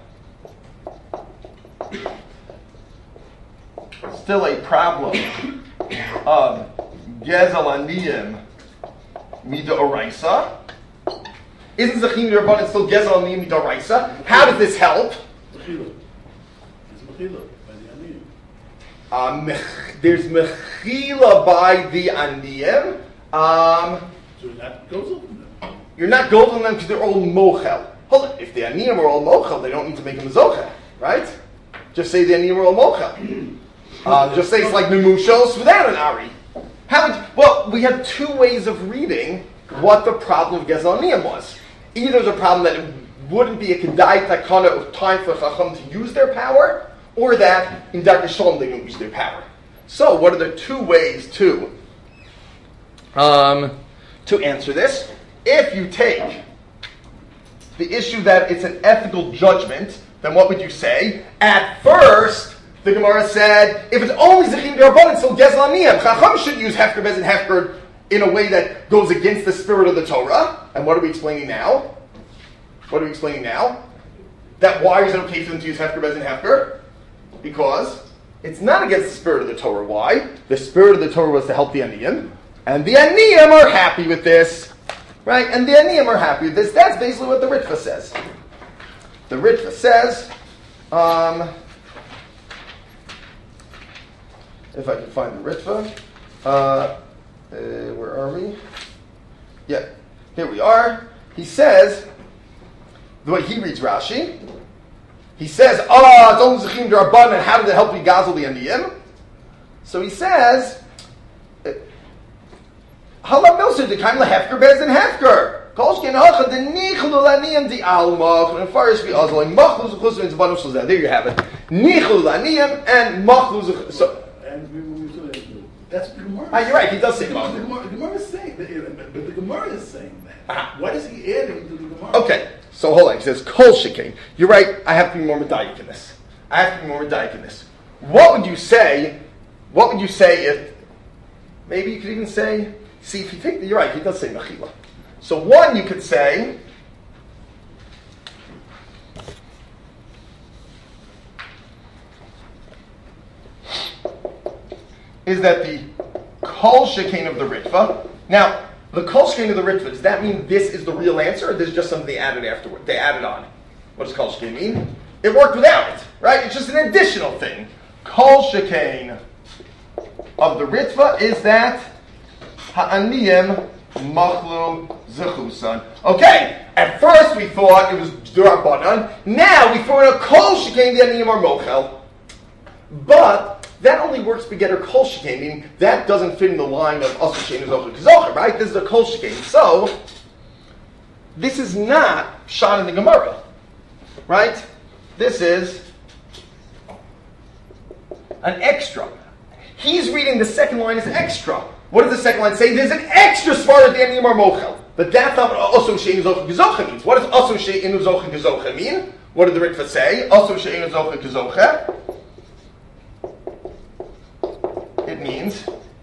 still a problem of Gezel Aniyim Midoraisa? Isn't Zechia Midrabanan still Gezel Aniyim Midoraisa? How does this help? Mechila. It's Mechila by the Aniyim. Um, there's Mechila by the Aniyim. Um, So that goes up in them. You're not gold on them because they're all mochel. Hold on, if the aniyim are all mochel, they don't need to make them a zocheh, right? Just say the aniyim are all mochel. Uh, just say it's like memushos without an ari. How would, well, we have two ways of reading what the problem of Gezel Aniyim was. Either there's a problem that it wouldn't be a kedai takana of time for chacham to use their power, or that in Darkei Shalom they don't use their power. So, what are the two ways to um, to answer this? If you take the issue that it's an ethical judgment, then what would you say? At first, the Gemara said, if it's only Zechim D'Rabbanan, it's still Gezel Aniyim. Chacham should use Hefker Bez and Hefker in a way that goes against the spirit of the Torah. And what are we explaining now? What are we explaining now? That why is it okay for them to use Hefker Bez and Hefker? Because it's not against the spirit of the Torah. Why? The spirit of the Torah was to help the Aniyim. And the Aniyim are happy with this. Right? And the Aniyim are happy with this. That's basically what the Ritva says. The Ritva says, um, if I can find the Ritva, uh, uh, where are we? Yeah, here we are. He says, the way he reads Rashi, he says, ah, it's only Zechim D'Rabbanan, how did it help you gazel the Aniyim? So he says, Halam Milser, the kind of Hefker Bez and Hefker. Kolshkin Hacha, the Nichlu Laniyim, the Almach, and Farish be Ozling, Machluz, Chusvin, Zbanov Shazah. There you have it. Nichlu Laniyim and Machluz. So, And we, we, we, that's what the Gemara. Ah, you're right, he does say the Machluz. Gemara. The Gemara is saying that, but the Gemara is saying that. Uh-huh. What is he adding to the Gemara? Okay, so hold on. He says, Kol Shekain. You're right, I have to be more medayik in this. I have to be more medayik in this. What would you say, what would you say if, maybe you could even say, see, if you take the, you're right, he does say Mechila. So one, you could say, is that the Kol Shekain of the Ritva. Now, the Kol Shekain of the Ritva, does that mean this is the real answer, or this is just something they added afterward? They added on. What does Kol Shekain mean? It worked without it, right? It's just an additional thing. Kol Shekain of the Ritva is that Ha'aniyim Machlu Zechusan. Okay, at first we thought it was D'Rabbanan. Now we throw in a Kol Shekain the Aniyim are Mochel. But that only works begetter Kol Shekain, meaning that doesn't fit in the line of Asur Shein Zocher K'Zocher, right? This is a Kol Shekain. So, this is not Shan in the Gemara, right? This is an extra. He's reading the second line as extra. What does the second line say? There's an extra svara at the end of Yomar Mochel. But that's not what Asur Shein Zocher K'Zocher means. What does Asur Shein Zocher K'Zocher mean? What did the Ritva say? Asur Shein Zocher K'Zocher. It means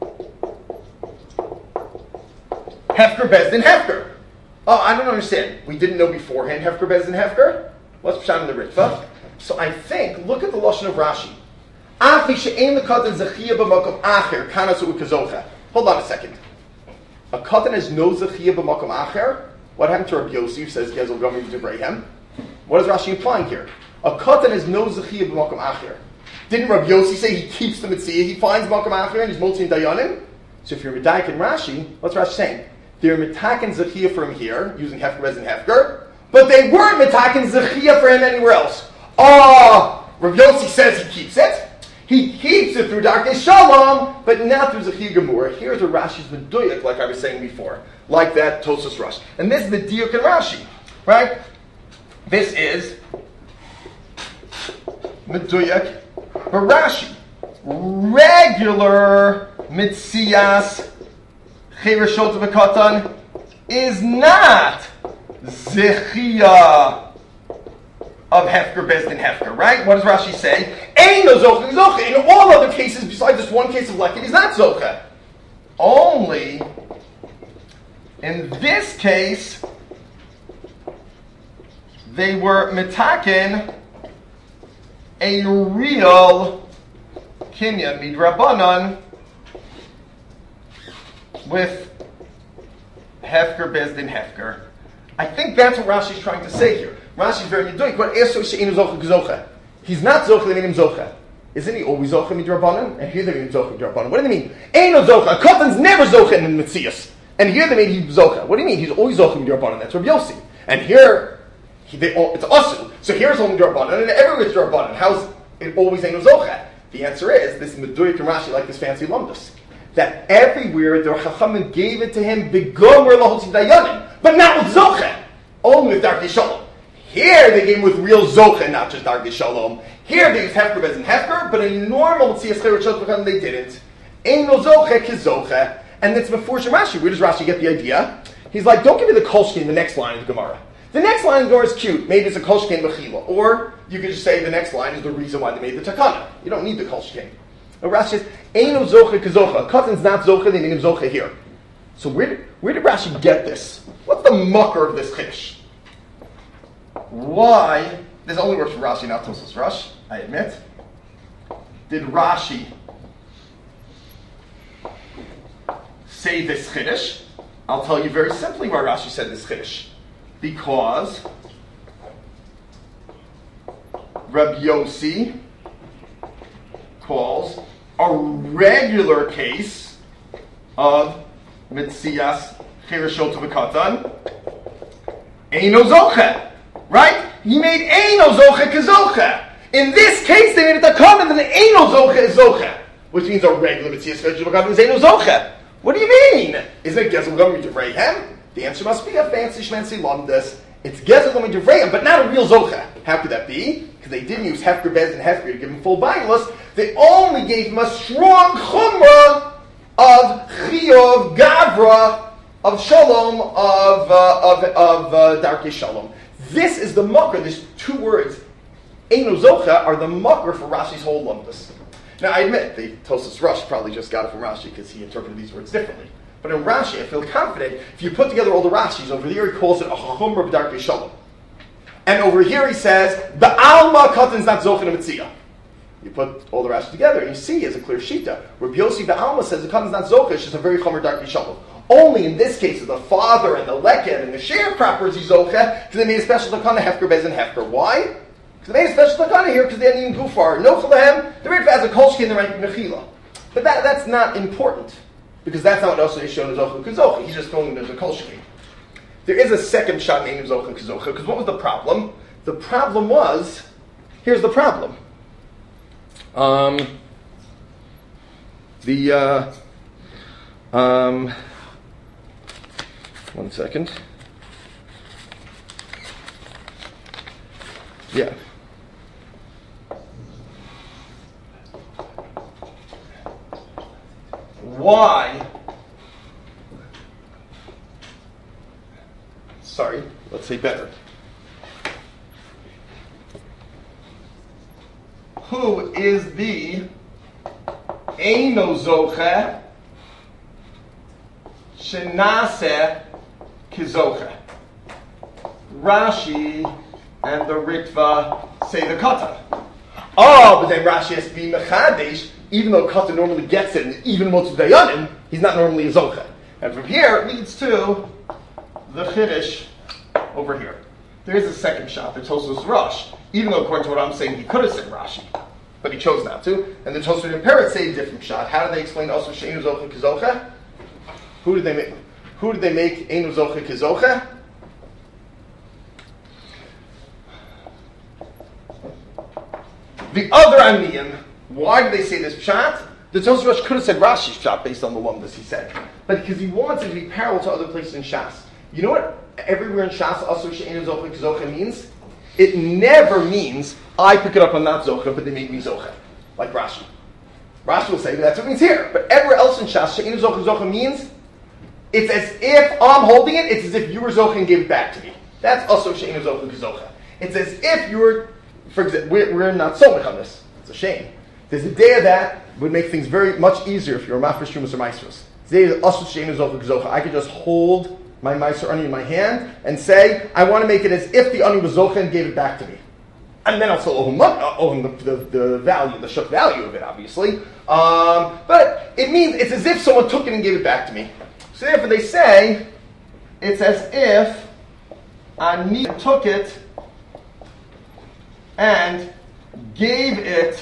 Hefker Bezdin Hefker. Oh, I don't understand. We didn't know beforehand Hefker Bezdin Hefker? What's Pshat in the Ritva? So I think, look at the Lashon of Rashi. Afi she'ein l'katan zechiyah b'makom acher kanasu u'kazocha. Hold on a second. A katan has no zechiyah b'makom acher. What happened to Rabbi Yossi who says Gezel Gomer D'Abraham? What is Rashi implying here? A katan has no zechiyah b'makom acher. Didn't Rabbi Yossi say he keeps the mitzvah, he finds makom acher and he's multi and dayanim? So if you're medayik in Rashi, what's Rashi saying? They're mitakin zechiyah for him here, using Hefker Bez and Hefker, but they weren't mitakin zechiyah for him anywhere else. Ah, oh, Rabbi Yossi says he keeps it. He keeps it through Darkei Shalom, but not through Zechiyah Gemura. Here's where Rashi's Meduyuk, like I was saying before, like that Tosas Rush. And this is the Diuk in Rashi, right? This is Meduyuk Barashi. Regular Mitzias Chirashot V'Katan is not Zechiyah of Hefker, Bezdin Hefker, right? What does Rashi say? Ein no Zocha, Zocha. In all other cases, besides this one case of Leket, he's not Zocha. Only in this case, they were mitaken a real kinyan midrabanan with Hefker, Bezdin Hefker. I think that's what Rashi's trying to say here. Rashi's very doing. He's not zocha, they made him zocha. Isn't he always zocha midrabanan? And here they made him zocha midrabanan. What do they mean? Ain't no zocha. A Katan's never zocha in the Metzias. And here they made him zocha. What do you mean? He's always zocha midrabanan. That's Rabbi Yossi. And here, he, they, it's asu. So here's only midrabanan, and everywhere it's midrabanan. How's it always ain't no zocha? The answer is, this Meduik and Rashi like this fancy lumdus. That everywhere the Chachamim gave it to him, begomer lahotzi dayanim, but not with zocha. Only with Darkei Shalom. Here they gave him with real zocha, not just Darkei Shalom. Here they used Hefker, Bez, and Hefker, but in normal Tzias Chirashot they didn't. Ein no zocha kizocha. And it's before Rashi. Where does Rashi get the idea? He's like, don't give me the kolshkin in the next line of the Gemara. The next line of the Gemara is cute. Maybe it's a kolshkin b'chila. Or you could just say the next line is the reason why they made the takana. You don't need the kolshkin. But Rashi says, Ein no zocha kizocha. Katan's not zocha, they made him zocha here. So where did, where did Rashi get this? What's the mucker of this chiddush? Why? This only works for Rashi, not Tosas Rush, I admit. Did Rashi say this chiddush? I'll tell you very simply why Rashi said this chiddush. Because Rabbi Yossi calls a regular case of Mitzias Chirashot V'Katan Eino Zocha. Right? He made Eino Zocha Kazocha. In this case, they made it a common that Eino Zocha is Zocha. Which means a regular Mitzias Chirashot V'Katan is Eino Zocha. What do you mean? Isn't it Gezel Gomer Devreihem? The answer must be a fancy schmancy lumdus. It's Gezel Gomer Devreihem, but not a real Zocha. How could that be? Because they didn't use Hefker, Bez, and Hefker to give him full Bailas. They only gave him a strong Chumrah of Chiyov, Gavra, of Shalom, of uh, of of uh, Darkei Shalom. This is the mucker. These two words, Eino Zocha, are the mucker for Rashi's whole lumdus. Now, I admit, the Tosas Rush probably just got it from Rashi because he interpreted these words differently. But in Rashi, I feel confident, if you put together all the Rashis, over there he calls it a Chumrah B'Darkei Shalom. And over here he says, the Alma Katan's not Zocha Mitzia. You put all the Rashis together and you see it's a clear Shita. Rabbi Yossi Ba'alma says the Katan's not Zocha, it's just a very Chumrah Darkei Shalom. Only in this case, the father and the leket and the sharecropper is Zocha, because they made a special takana Hefker, Bez, and Hefker. Why? Because they made a special takana here because they hadn't even gufar. No chalahem, the rate as a kolshkin, the right mechila. But that, that's not important, because that's not what also is shown as Zocha Kazocha. He's just calling it as a kolshkin. There is a second shot named Zocha Kazocha, because what was the problem? The problem was, here's the problem. Um, the, uh, um, one second. Yeah. Why? Sorry, let's say better. Who is the Eino Zocha Shenaseh Kizocha? Rashi and the Ritva say the Katan. Oh, but then Rashi has to be Mechadesh, even though Katan normally gets it, and even Motzu Dayanim, he's not normally a Zocha. And from here, it leads to the Chiddush over here. There is a second shot, the Tosfos Rosh, even though according to what I'm saying, he could have said Rashi, but he chose not to. And the Tosfos and Peretz say a different shot. How did they explain also Sheinu Zocha Kizocha? Who did they make? Who did they make Einu Zocha Kizocha? The other Aniyim Why did they say this pshat? The Tosfos Rosh could have said Rashi's pshat based on the lumdas he said, but because he wants it to be parallel to other places in Shas. You know what? Everywhere in Shas, Asur She'enu Zocha Zocha means it never means I pick it up, I'm not Zocha, but they make me Zocha, like Rashi. Rashi will say that's what it means here, but everywhere else in Shas, She'enu Zocha Zocha means it's as if I'm holding it. It's as if you were Zocha and gave it back to me. That's also She'enu Zocha Zocha. It's as if you were, for example, we're, we're not so much on this. It's a shame. There's a day of that would make things very much easier if you were Mafresh Shumas or Maestros. Today is also She'enu Zocha Zocha. I could just hold my Meiser Ani in my hand and say, I want to make it as if the Ani was Zocha and gave it back to me. And then also owe him, owe him the, the, the value, the shuk value of it, obviously. Um, but it means it's as if someone took it and gave it back to me. So therefore they say, it's as if Ani took it and gave it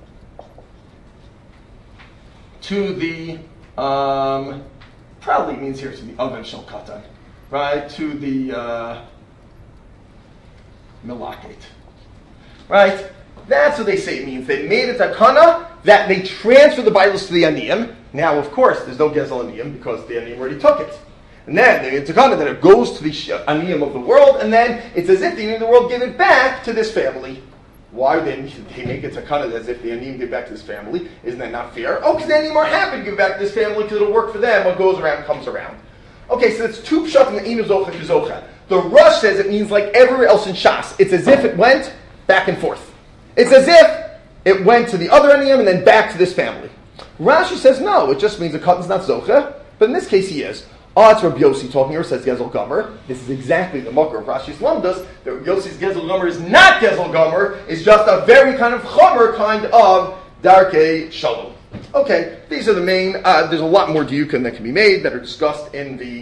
to the, um, probably means here to the oven shel katan, right? To the uh, milakit, right? That's what they say it means. They made a takana that they transfer the Bibles to the aniyim. Now, of course, there's no gezel aniyim because the aniyim already took it. And then they made a takana that it goes to the aniyim of the world, and then it's as if the aniyim of the world give it back to this family. Why then they make it takana as if the aniyim give back to this family? Isn't that not fair? Oh, because the aniyim are happy to give back to this family because it'll work for them. What goes around comes around. Okay, so that's two pshat in the Inu Zocha Kizocha. The Rush says it means like everywhere else in Shas. It's as if it went back and forth. It's as if it went to the other aniyim and then back to this family. Rashi says no, it just means the katan's not Zocha, but in this case he is. Oh, it's Rabbi Yossi talking here, says Gezel Gomer. This is exactly the makar of Rashi's Lamdas. That Rabbi Yossi's Gezel Gomer is not Gezel Gomer, it's just a very kind of chomer kind of Darkei Shalom. Okay, these are the main, uh, there's a lot more diukim that can be made that are discussed in the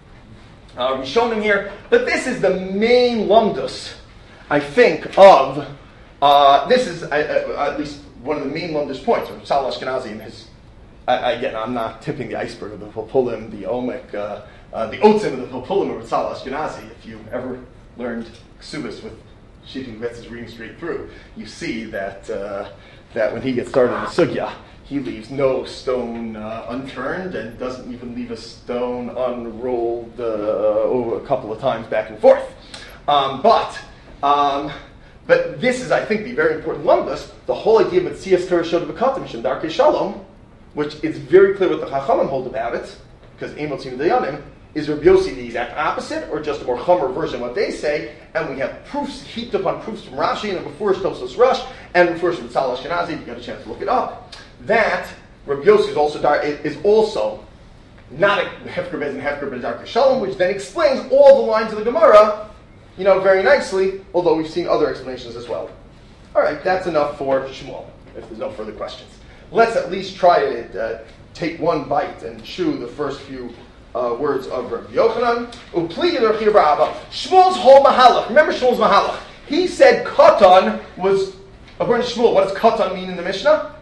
uh, Rishonim here, but this is the main Lamdas, I think, of, uh, this is uh, uh, at least one of the main Lamdas points of Sal Ashkenazi and his. I, again, I'm not tipping the iceberg of the Pilpulim, the Omek, uh, uh, the Otzim of the Pilpulim of Tzal Ashkenazi. If you ever learned Ksubis with Shitting Betz's reading straight through, you see that uh, that when he gets started in the Sugya, he leaves no stone uh, unturned and doesn't even leave a stone unrolled uh, over a couple of times back and forth. Um, but um, but this is, I think, the very important lumdus. The whole idea of Metzias Torah Shod B'Katam Shem Darkei Shalom, which is very clear what the Chachamim hold about it, because Emotzim Dayanim, is Rabbi Yossi the exact opposite, or just a more chomer version of what they say, and we have proofs, heaped upon proofs from Rashi, and before Tosfos Rosh, and before from Tzal Ashkenazi, if you got a chance to look it up, that Rabbi Yossi is also, dar- is also not a Hefker Bez and Hefker Bez Darkei Shalom, which then explains all the lines of the Gemara, you know, very nicely, although we've seen other explanations as well. All right, that's enough for Shmuel, if there's no further questions. Let's at least try to uh, take one bite and chew the first few uh, words of Rabbi Yochanan. Shmuel's whole mahalach. Remember Shmuel's mahalach. He said katan was, according to Shmuel, what does katan mean in the Mishnah?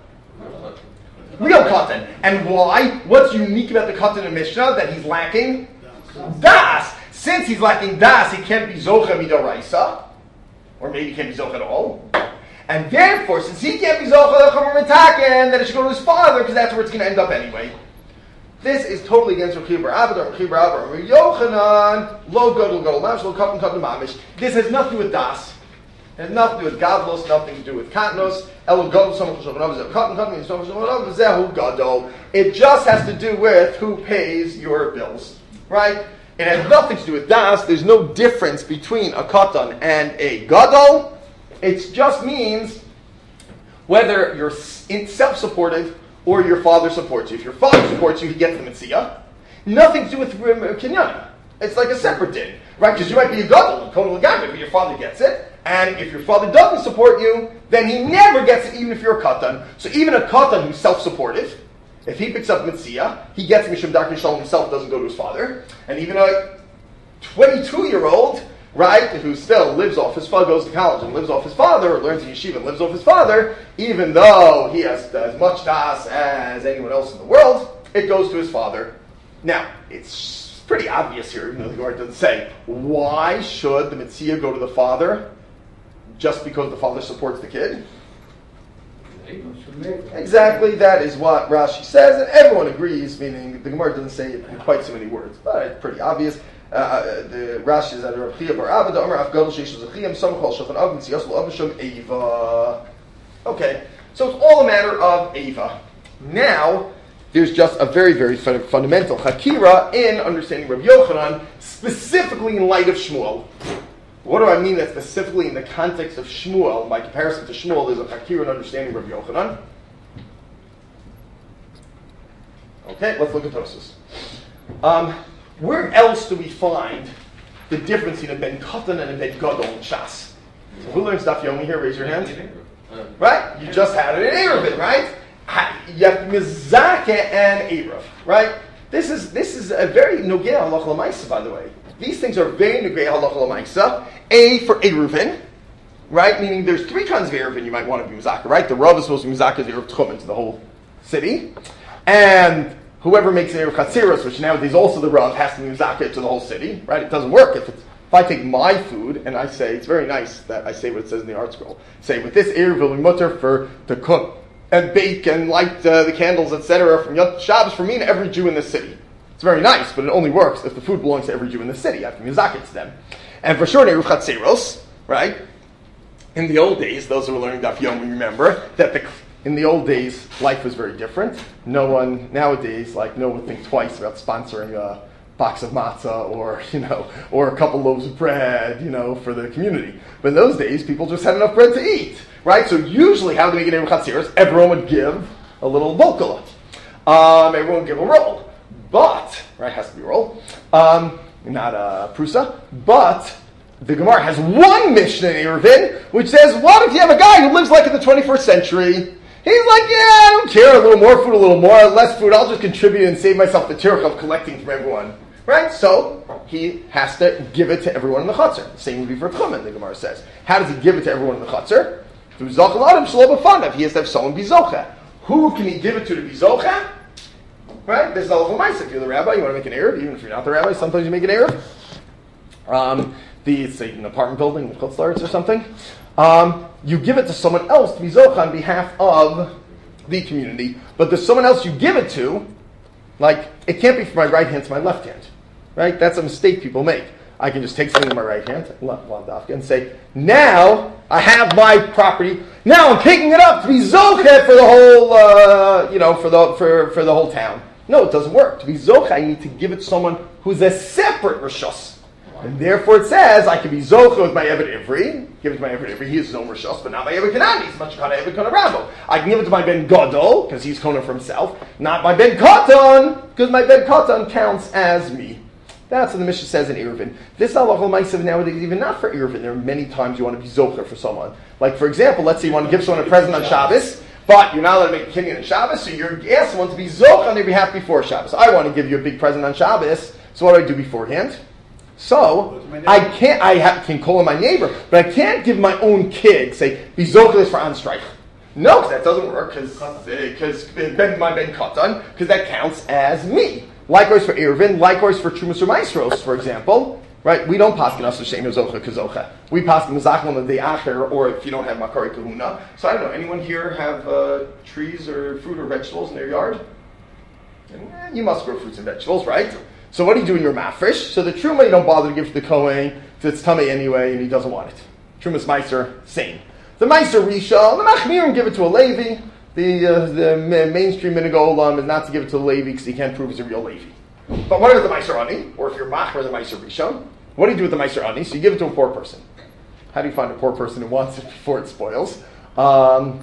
Real katan. And why? What's unique about the katan in Mishnah that he's lacking? Das. Since he's lacking das, he can't be zocha midoraisa, or maybe he can't be zocha at all. And therefore, since he can't be Zochah Chomer Mitaken, then it should go to his father, because that's where it's going to end up anyway. This is totally against Rechi Bar Abba, or Rechi Bar Abba, or Yochanan, Lo Gadol Gadol Mamish, Lo Katan Katan Mamish. This has nothing to do with Das. It has nothing to do with Gadlos, nothing to do with Katnos. Elo Gadol Somach Shochanov, Katan Katan Somach Shochanov, Zehu Gadol. It just has to do with who pays your bills. Right? It has nothing to do with Das. There's no difference between a Katan and a Gadol. It just means whether you're self-supported or your father supports you. If your father supports you, he gets the mitzvah. Nothing to do with kinyanim. It's like a separate din, right? Because you might be a gadol, but your father gets it. And if your father doesn't support you, then he never gets it, even if you're a katan. So even a katan who's self-supported, if he picks up mitzvah, he gets mishum darkei shalom himself, doesn't go to his father. And even a twenty-two-year-old, right, who still lives off his father, goes to college and lives off his father, or learns in yeshiva and lives off his father, even though he has as much das as anyone else in the world, it goes to his father. Now, it's pretty obvious here, even though the Gemara doesn't say, why should the mitzvah go to the father just because the father supports the kid? Exactly, that is what Rashi says, and everyone agrees, meaning the Gemara doesn't say it in quite so many words, but it's pretty obvious. Uh, the Rashi is that Rav Chia bar Abba, the Omer Afgadol Sheish Zechiyam, Some Chol Shulchan Aruch, and Siyos L'Avashom Eva. Okay, so it's all a matter of Eva. Now, there's just a very, very fun- fundamental Hakira in understanding Rabbi Yochanan, specifically in light of Shmuel. What do I mean that specifically in the context of Shmuel? By comparison to Shmuel, there's a Hakira in understanding Rabbi Yochanan. Okay, let's look at Tosfos. Um, where else do we find the difference between a Ben Katan and a Ben Gadol in Shas? So who learns Daf Yomi here? Raise your hand. Right? You just had it in Eruvin, right? You have Mizake and Eruv, right? This is this is a very Nogei Halacha L'Maisa, by the way. These things are very Nogei Halacha L'Maisa. A for Eruvin, right? Meaning there's three kinds of Eruvin you might want to be Mizake, right? The Rav is supposed to be Mizake as Eruv Tchumen to the whole city. And whoever makes an Eruv Chatzeros, which nowadays also the Rav, has to be Mizake to the whole city, right? It doesn't work if it's If I take my food and I say, it's very nice that I say what it says in the art scroll. Say, with this Eruv will be mutter for to cook and bake and light uh, the candles, et cetera, from Yom Shabbos for me and every Jew in this city. It's very nice, but it only works if the food belongs to every Jew in the city. I have to mizake to them. And for sure, Eruv Chatzeros, right? In the old days, those who were learning Daf Yomi remember that the, in the old days, life was very different. No one nowadays, like, no one would think twice about sponsoring a box of matzah or, you know, or a couple loaves of bread, you know, for the community. But in those days, people just had enough bread to eat, right? So usually, how do they make an Eruv Chatzeros? Everyone would give a little volkala. Um, everyone would give a roll. But, right, has to be a roll, um, not a prusa, but the Gemara has one Mishnah in Eruvin, which says, what if you have a guy who lives like in the twenty-first century? He's like, yeah, I don't care, a little more food, a little more, less food, I'll just contribute and save myself the tirch of collecting from everyone. Right? So, he has to give it to everyone in the chutzner. The same would be for Tchumen, the Gemara says. How does he give it to everyone in the chutzner? Through Zochel Adam Shelo B'Fanav. He has to have someone be Zocha. Who can he give it to to be Zocha? Right? This is all of If you're the rabbi, you want to make an Eruv, even if you're not the rabbi, sometimes you make an Eruv. Um, the, it's an apartment building, the Chutzlaritz or something. Um, you give it to someone else to be Zocha on behalf of the community. But there's someone else you give it to, like, it can't be from my right hand to my left hand. Right? That's a mistake people make. I can just take something in my right hand and say, now I have my property. Now I'm taking it up to be Zocha for the whole, uh, you know, for the for, for the whole town. No, it doesn't work. To be Zocha, I need to give it to someone who's a separate Rishos. And therefore it says, I can be Zocha with my Eved Ivri, give it to my Eved Ivri, he is his own Rishos, but not my Eved Kanani, he's much Kana Eved Kana Rabo. I can give it to my Ben Gadol, because he's Kona for himself, not my Ben Katan, because my Ben Katan counts as me. That's what the Mishnah says in Eruvin. This halacha l'maisa nowadays is even not for Eruvin. There are many times you want to be Zocha for someone. Like, for example, let's say you want to give someone a present on Shabbos, but you're not allowed to make a kinyan on Shabbos, so you're asking someone to be Zocha on their behalf before Shabbos. I want to give you a big present on Shabbos, so what do I do beforehand? So, I can't, I have, can call him my neighbor, but I can't give my own kid, say, be Zocha this for Anstreich. No, because that doesn't work, because Ben, my Ben Katan, because that counts as me. Likewise for Eruvin, likewise for Trumas or Maestros, for example, right? We don't paskin us Hashem Zocha Kazocha. We paskin Mazachon on the day after, or if you don't have Makari Kahuna. So I don't know, anyone here have uh, trees or fruit or vegetables in their yard? And, eh, you must grow fruits and vegetables, right? So what do you do in your mafresh? So the Truma you don't bother to give to the Kohen, because it's tummy anyway, and he doesn't want it. Trumas Meiser, same. The Meiser Risha, the Machmirim give it to a Levi. The uh, the mainstream minhag olam is not to give it to the Levi because he can't prove he's a real Levi. But what are the Meiser Ani? Or if you're Machmer the Meiser Rishon, what do you do with the Meiser Ani? So you give it to a poor person. How do you find a poor person who wants it before it spoils? Um,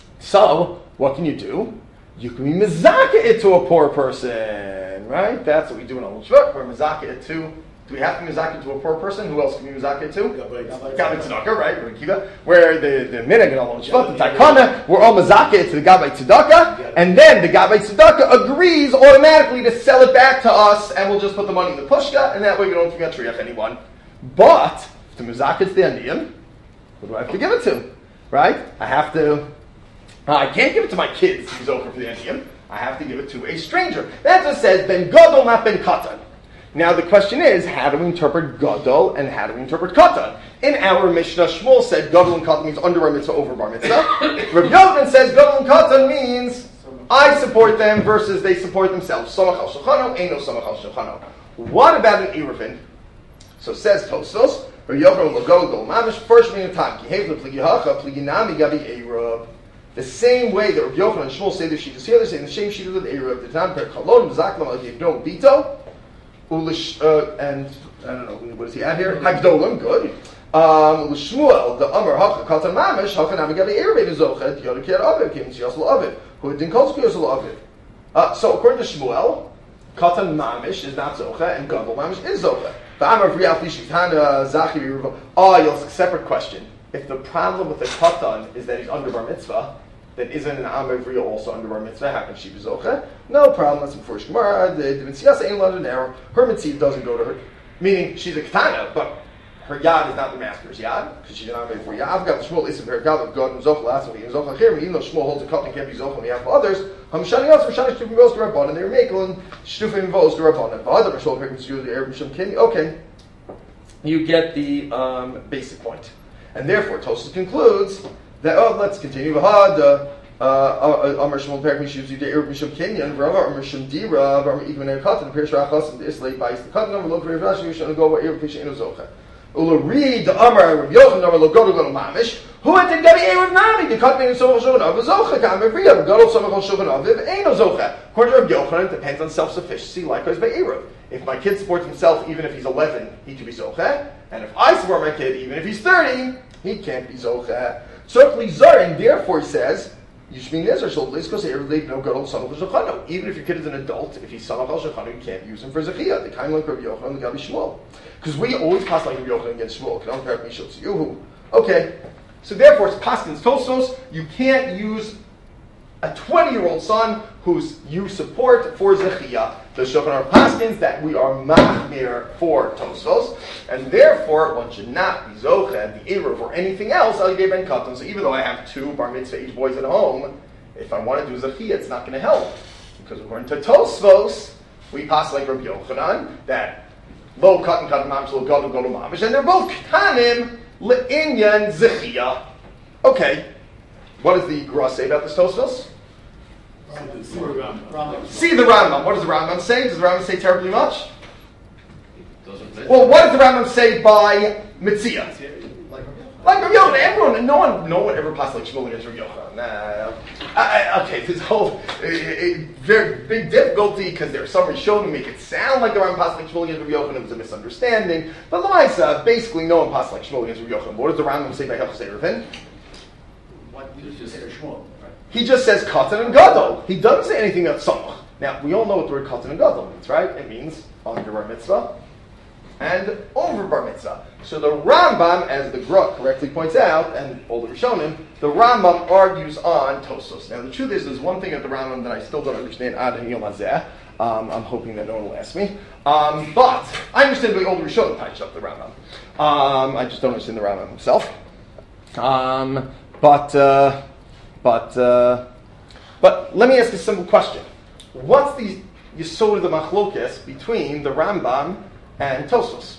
so, what can you do? You can be mezaka it to a poor person, right? That's what we do in Alon Shvut. We're mezaka it to. Do we have to be mezaka to a poor person? Who else can we mezaka it to? Gabbai Tzedakah, right? Where the, the minhag in Alon Shvut, the Taikana, we're all mezaka it to the Gabbai Tzedakah, and then the Gabbai Tzedakah agrees automatically to sell it back to us, and we'll just put the money in the pushka, and that way we don't forget to triach anyone. But, to mezaka it to the Aniyim, who do I have to give it to? Right? I have to, uh, I can't give it to my kids to be zocher for the Aniyim. I have to give it to a stranger. That's what it says, Ben Gadol, not Ben Katan. Now the question is, how do we interpret Gadol and how do we interpret Katan? In our Mishnah, Shmuel said Gadol and Katan means under bar mitzvah, over bar mitzvah. Rav Yochanan says Gadol and Katan means I support them versus they support themselves. Samach al shulchano, eino samach al shulchano. What about an Eruvin? So says Tosfos, Rav Yochanan will go go mamish first meaning time. Kihev lepligi hacha pligi nami gabi eruv. The same way that Rav Yochanan and Shmuel say the shittas here, they're saying the same shittas with eruv. The time per kalon zaklam al yivno bito, ulish and I don't know what does he add here? Hagdolim, good. Um, Shmuel, the Amar Hacha Katan Mamish, Hacha Nami Gabi Eruvin is Zochet, Yodikir Aviv, Kim Siyasl Aviv, who didn't call Siyasl Aviv. Uh, so according to Shmuel, Katan Mamish is not Zochet, and Gadol Mamish is Zochet. The Amar Vriyal Fishitana Zachiri. Oh, you'll separate question. If the problem with the Katan is that he's under bar mitzvah, then isn't an Amar Vriyal also under bar mitzvah? How can she be Zochet? No problem. That's in First Gemara. The Mitzvah ain't allowed an error. Her mitzvah doesn't go to her, meaning she's a Ketana, but her yad is not the master's yad, because she's not made for yad. I've got the Shmuel Isim her God of God and Zochel Asim and Zochel Achir, even though Shmuel holds a cup and can't be Zochel on behalf of others, Hamshani also Shani Shtufim Vos to Rabban, and they were making Shtufim Vos to Rabban. And other Mishol Pekins to the Arab Mishum King. Okay, you get the um, basic point. And therefore, Tosfos concludes that, oh, let's continue. V'had, Amar Shmuel Perik Mishum Zidei Arab Mishum Kenyan, V'rava Amar Mishum Dira, V'amar Ikman Er Katan, Pirish Rachas, and Islay Bais the Katan, V'lo Pirish Rashi, Mishum Go, V'Arab Pisha Inu Zocheh. Ula read the Amar Rav Yochanan Amar Lo Gadol Gadol Mamish. Who had to Gabi Eruv Nami? The Katan Samach Al Shulchan Aviv Zocheh. Kamer Vriyah Gadol Samach Al Shulchan Aviv Eino Zocheh. According to Rav Yochanan, it depends on self-sufficiency. Likewise by Eruv. If my kid supports himself, even if he's eleven, he can be Zocheh. And if I support my kid, even if he's thirty, he can't be Zocheh. Tzorch Zar, and therefore he says, Yishmin Nezer Shol Bliskos Eruv No Gadol Samach Al Shulchan. Even if your kid is an adult, if he's Samach Al Shulchan, you can't use him for Zechiyah. The kind like Rav Yochanan, the Gabi Shmuel. Because we always pass like Rav Yochanan against Shmuel. Okay, so therefore it's Paskins Tosfos. You can't use a twenty-year-old son whose you support for Zechiyah. The Shulchan Aruch Paskins that we are machmir for Tosfos, and therefore one should not be Zocheh, the Eruv, or anything else. Al Ben Katan. So even though I have two bar mitzvah age boys at home, if I want to do Zechiyah, it's not going to help because according to Tosfos, we pass like Rav Yochanan that. Lo katan katan mamish, lo gadol gadol mamish, and they're both katanim le'inyan zechiyah. Okay, what does the Gra say about this Tosfos? See the Rambam. What does the Rambam say? Does the Rambam say terribly much? Well, what does the Rambam say by Mitzia? Like Rav Yochanan, everyone, no one, no one ever passed like Shmuel against Rav Yochanan. Nah. I, I, okay, this whole uh, very big difficulty because there are some Rishonim who make it sound like the Rambam passed like Shmuel against Rav Yochanan. It was a misunderstanding. But Lamaisa, basically, no one passed like Shmuel against Rav Yochanan. What does the Rambam say by Hilchos Eruvin? What you just said, Shmuel. Right? He just says Katan and Gadol. He doesn't say anything about Samach. Now we all know what the word Katan and Gadol means, right? It means under bar mitzvah and over bar mitzvah. So the Rambam, as the Gra correctly points out, and all the Rishonim, the Rambam argues on Tosfos. Now the truth is, there's one thing at the Rambam that I still don't understand. Ad Hayom Hazeh. Um, I'm hoping that no one will ask me. Um, but I understand the older Rishonim touched up the Rambam. Um, I just don't understand the Rambam himself. Um, but uh, but uh, but let me ask a simple question: what's the yesod of the machlokes between the Rambam and Tosfos?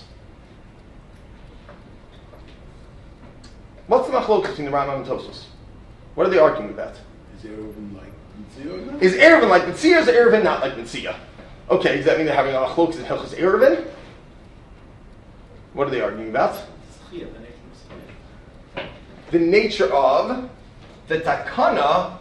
What's the machlokes between the Rambam and Tosfos? What are they arguing about? Is Eruvin like Mitzia or not? Is Eruvin like Mitzia or is Eruvin not like Mitzia? Okay, does that mean they're having a machlokes in Hilchos Eruvin? What are they arguing about? The nature of the takana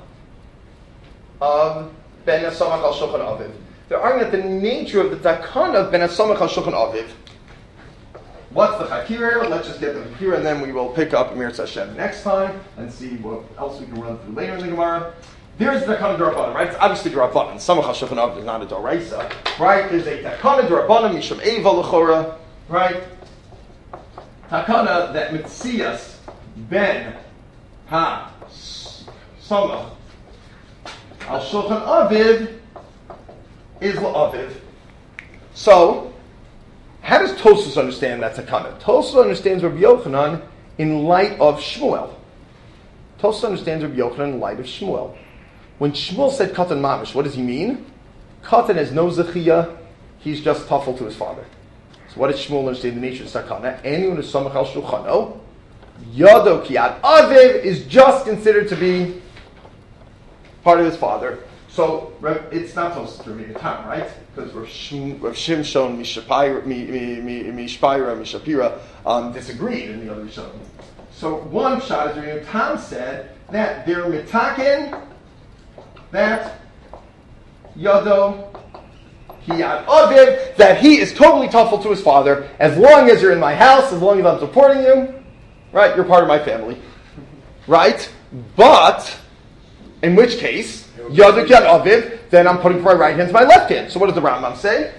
of Ben Asamach al Shulchan Aviv. They're arguing about the nature of the takana of Ben Asamach al Shulchan Aviv. What's the Chakir? Let's just get the Chakir and then we will pick up Amir Hashem next time and see what else we can run through later in the Gemara. There's the Takana D'Rabbanan, right? It's obviously D'Rabbanan. Samach al Shulchan Aviv is not a D'Oraisa, right? There's a Takana D'Rabbanan, Mishum Eva L'chora, right? Takana that Mitzias Ben Ha Samach al Shulchan Aviv is L'Aviv. So, how does Tosfos understand that takana? Tosfos understands Rabbi Yochanan in light of Shmuel. Tosfos understands Rabbi Yochanan in light of Shmuel. When Shmuel said Katan Mamish, what does he mean? Katan has no Zechiyah, he's just tuffle to his father. So what did Shmuel understand the nature of sakana? Anyone who's samach al shulchano, yado kiyad aviv is just considered to be part of his father. So it's not supposed to be a time, right? Because Rav Shimshon Mishapira, Mishpira, Mishapira um, disagreed in the other Rishonim. So one shot is Rabbeinu Tam said that they're mitaken that yado kiyad aviv, that he is totally tuffle to his father. As long as you're in my house, as long as I'm supporting you, right? You're part of my family, right? But in which case, yadu kiyad aviv, then I'm putting my right hand to my left hand. So what does the Rambam say?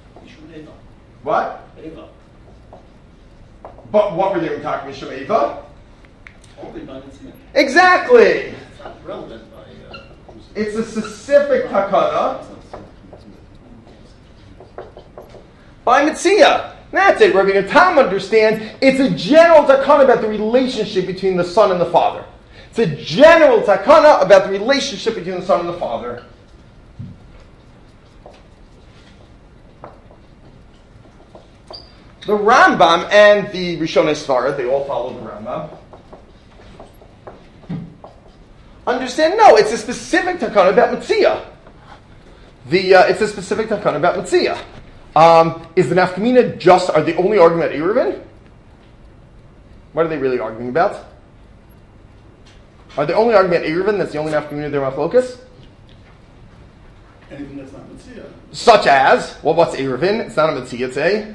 What? But what were they talking about? Mishum Eva? Exactly. It's not relevant by. Uh, it's a specific takana by Mitzia. That's it. Rabbi Tam understands it's a general takana about the relationship between the son and the father. It's a general takana about the relationship between the son and the father. The Rambam and the Rishonei Svara, they all follow the Rambam, understand, no, it's a specific takana about Mitzia. The, uh, it's a specific takana about Mitzia. Um, is the nafkamina just, are they only arguing about Eruvin? What are they really arguing about? Are they only arguing about Eruvin? That's the only nafkamina they're machlokas? Anything that's not Mitzia. Such as, well, what's Eruvin? It's not a Mitzia, it's a,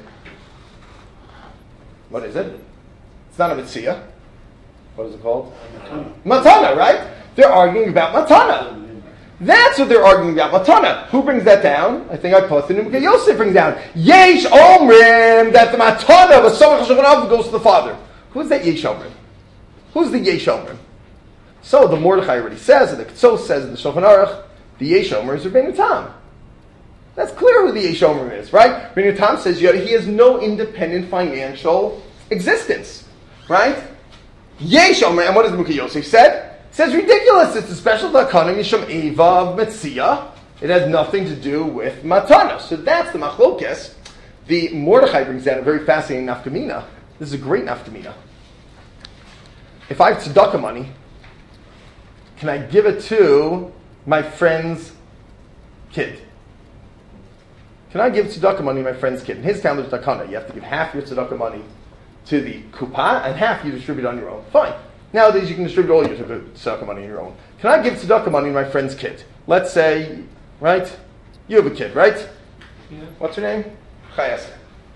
what is it? It's not a Mitzia. What is it called? Matana. Matana, right? They're arguing about Matana. That's what they're arguing about, Matana. Who brings that down? I think I posted it. Yosef brings down. Yesh Omrim, that the Matana of a Samach HaShulchan goes to the father. Who's that Yesh Omrim? Who's the Yesh Omrim? So the Mordechai already says, and the Ketsos says in the Shulchan Aruch, the Yesh Omer is Rabbeinu Tam. That's clear who the Yesh Omer is, right? Rabbeinu Tam says he has no independent financial existence, right? Yesh Omer, and what does the Mukha Yosef said? It says ridiculous. It's a special takana mishum eva of Metzia. It has nothing to do with matana. So that's the machlokes. The Mordechai brings down a very fascinating nafkamina. This is a great nafkamina. If I have tzedakah money, can I give it to my friend's kid? Can I give tzedakah money to my friend's kid? In his town, there's takana. You have to give half your tzedakah money to the kupa and half you distribute on your own. Fine. Nowadays, you can distribute all your tzedakah money on your own. Can I give tzedakah money to my friend's kid? Let's say, right? You have a kid, right? Yeah. What's her name? Chayasa.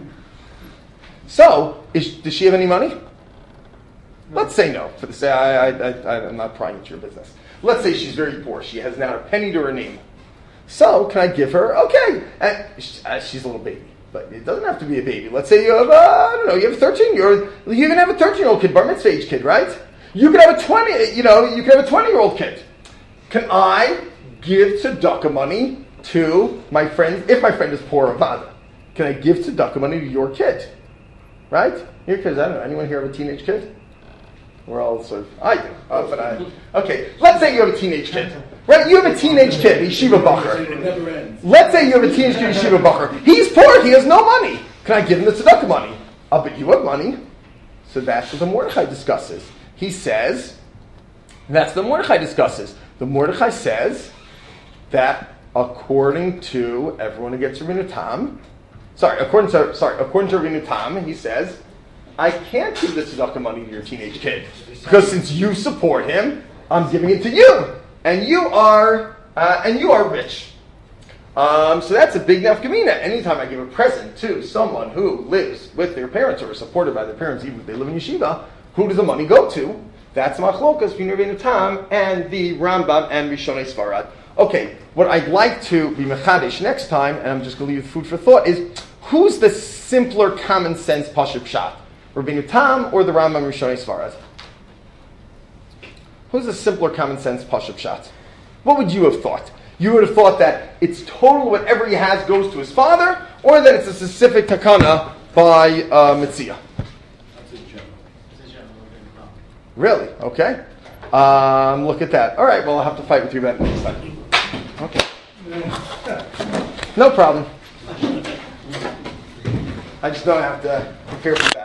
So, is, does she have any money? No. Let's say no. For the say, I, I, I, I'm not prying into your business. Let's say she's very poor. She has not a penny to her name. So, can I give her? Okay. And she's a little baby. But it doesn't have to be a baby. Let's say you have, uh, I don't know, you have a thirteen year old, you can have a thirteen year old kid, bar mitzvah age kid, right? You can have a twenty, you know, you can have a twenty year old kid. Can I give tzedakah money to my friend, if my friend is poor or vada? Can I give tzedakah money to your kid? Right? Your kids, I don't know, anyone here have a teenage kid? We're all sort of, I do. Oh, but I, okay, let's say you have a teenage kid. Right? You have a teenage kid, Yeshiva Bacher. It never ends. Let's say you have a teenage kid, Yeshiva Bacher. He's poor, he has no money. Can I give him the tzedakah money? Oh, but you have money. So that's what the Mordechai discusses. He says, that's the Mordechai discusses. The Mordechai says that according to everyone who gets Rabbeinu Tam, sorry, according to, sorry, according to Rabbeinu Tam, he says, I can't give the tzedakah money to your teenage kid. Because since you support him, I'm giving it to you. And you are, uh, and you are rich. Um, so that's a big nafkamina. Anytime I give a present to someone who lives with their parents or is supported by their parents, even if they live in yeshiva, who does the money go to? That's machlokas between Rabbeinu Tam and the Rambam and Rishonei Sfarad. Okay, what I'd like to be mechadesh next time, and I'm just going to leave food for thought, is who's the simpler common sense pashut pshat? Rabbeinu Tam or the Rambam Rishonei Sfarad? Who's the simpler common sense pashut pshat? What would you have thought? You would have thought that it's total, whatever he has goes to his father, or that it's a specific takana by uh, Metzia. That's a general. It's a general problem. Really? Okay. Um, look at that. All right, well, I'll have to fight with you about it next time. Okay. No problem. I just know I have to prepare for that.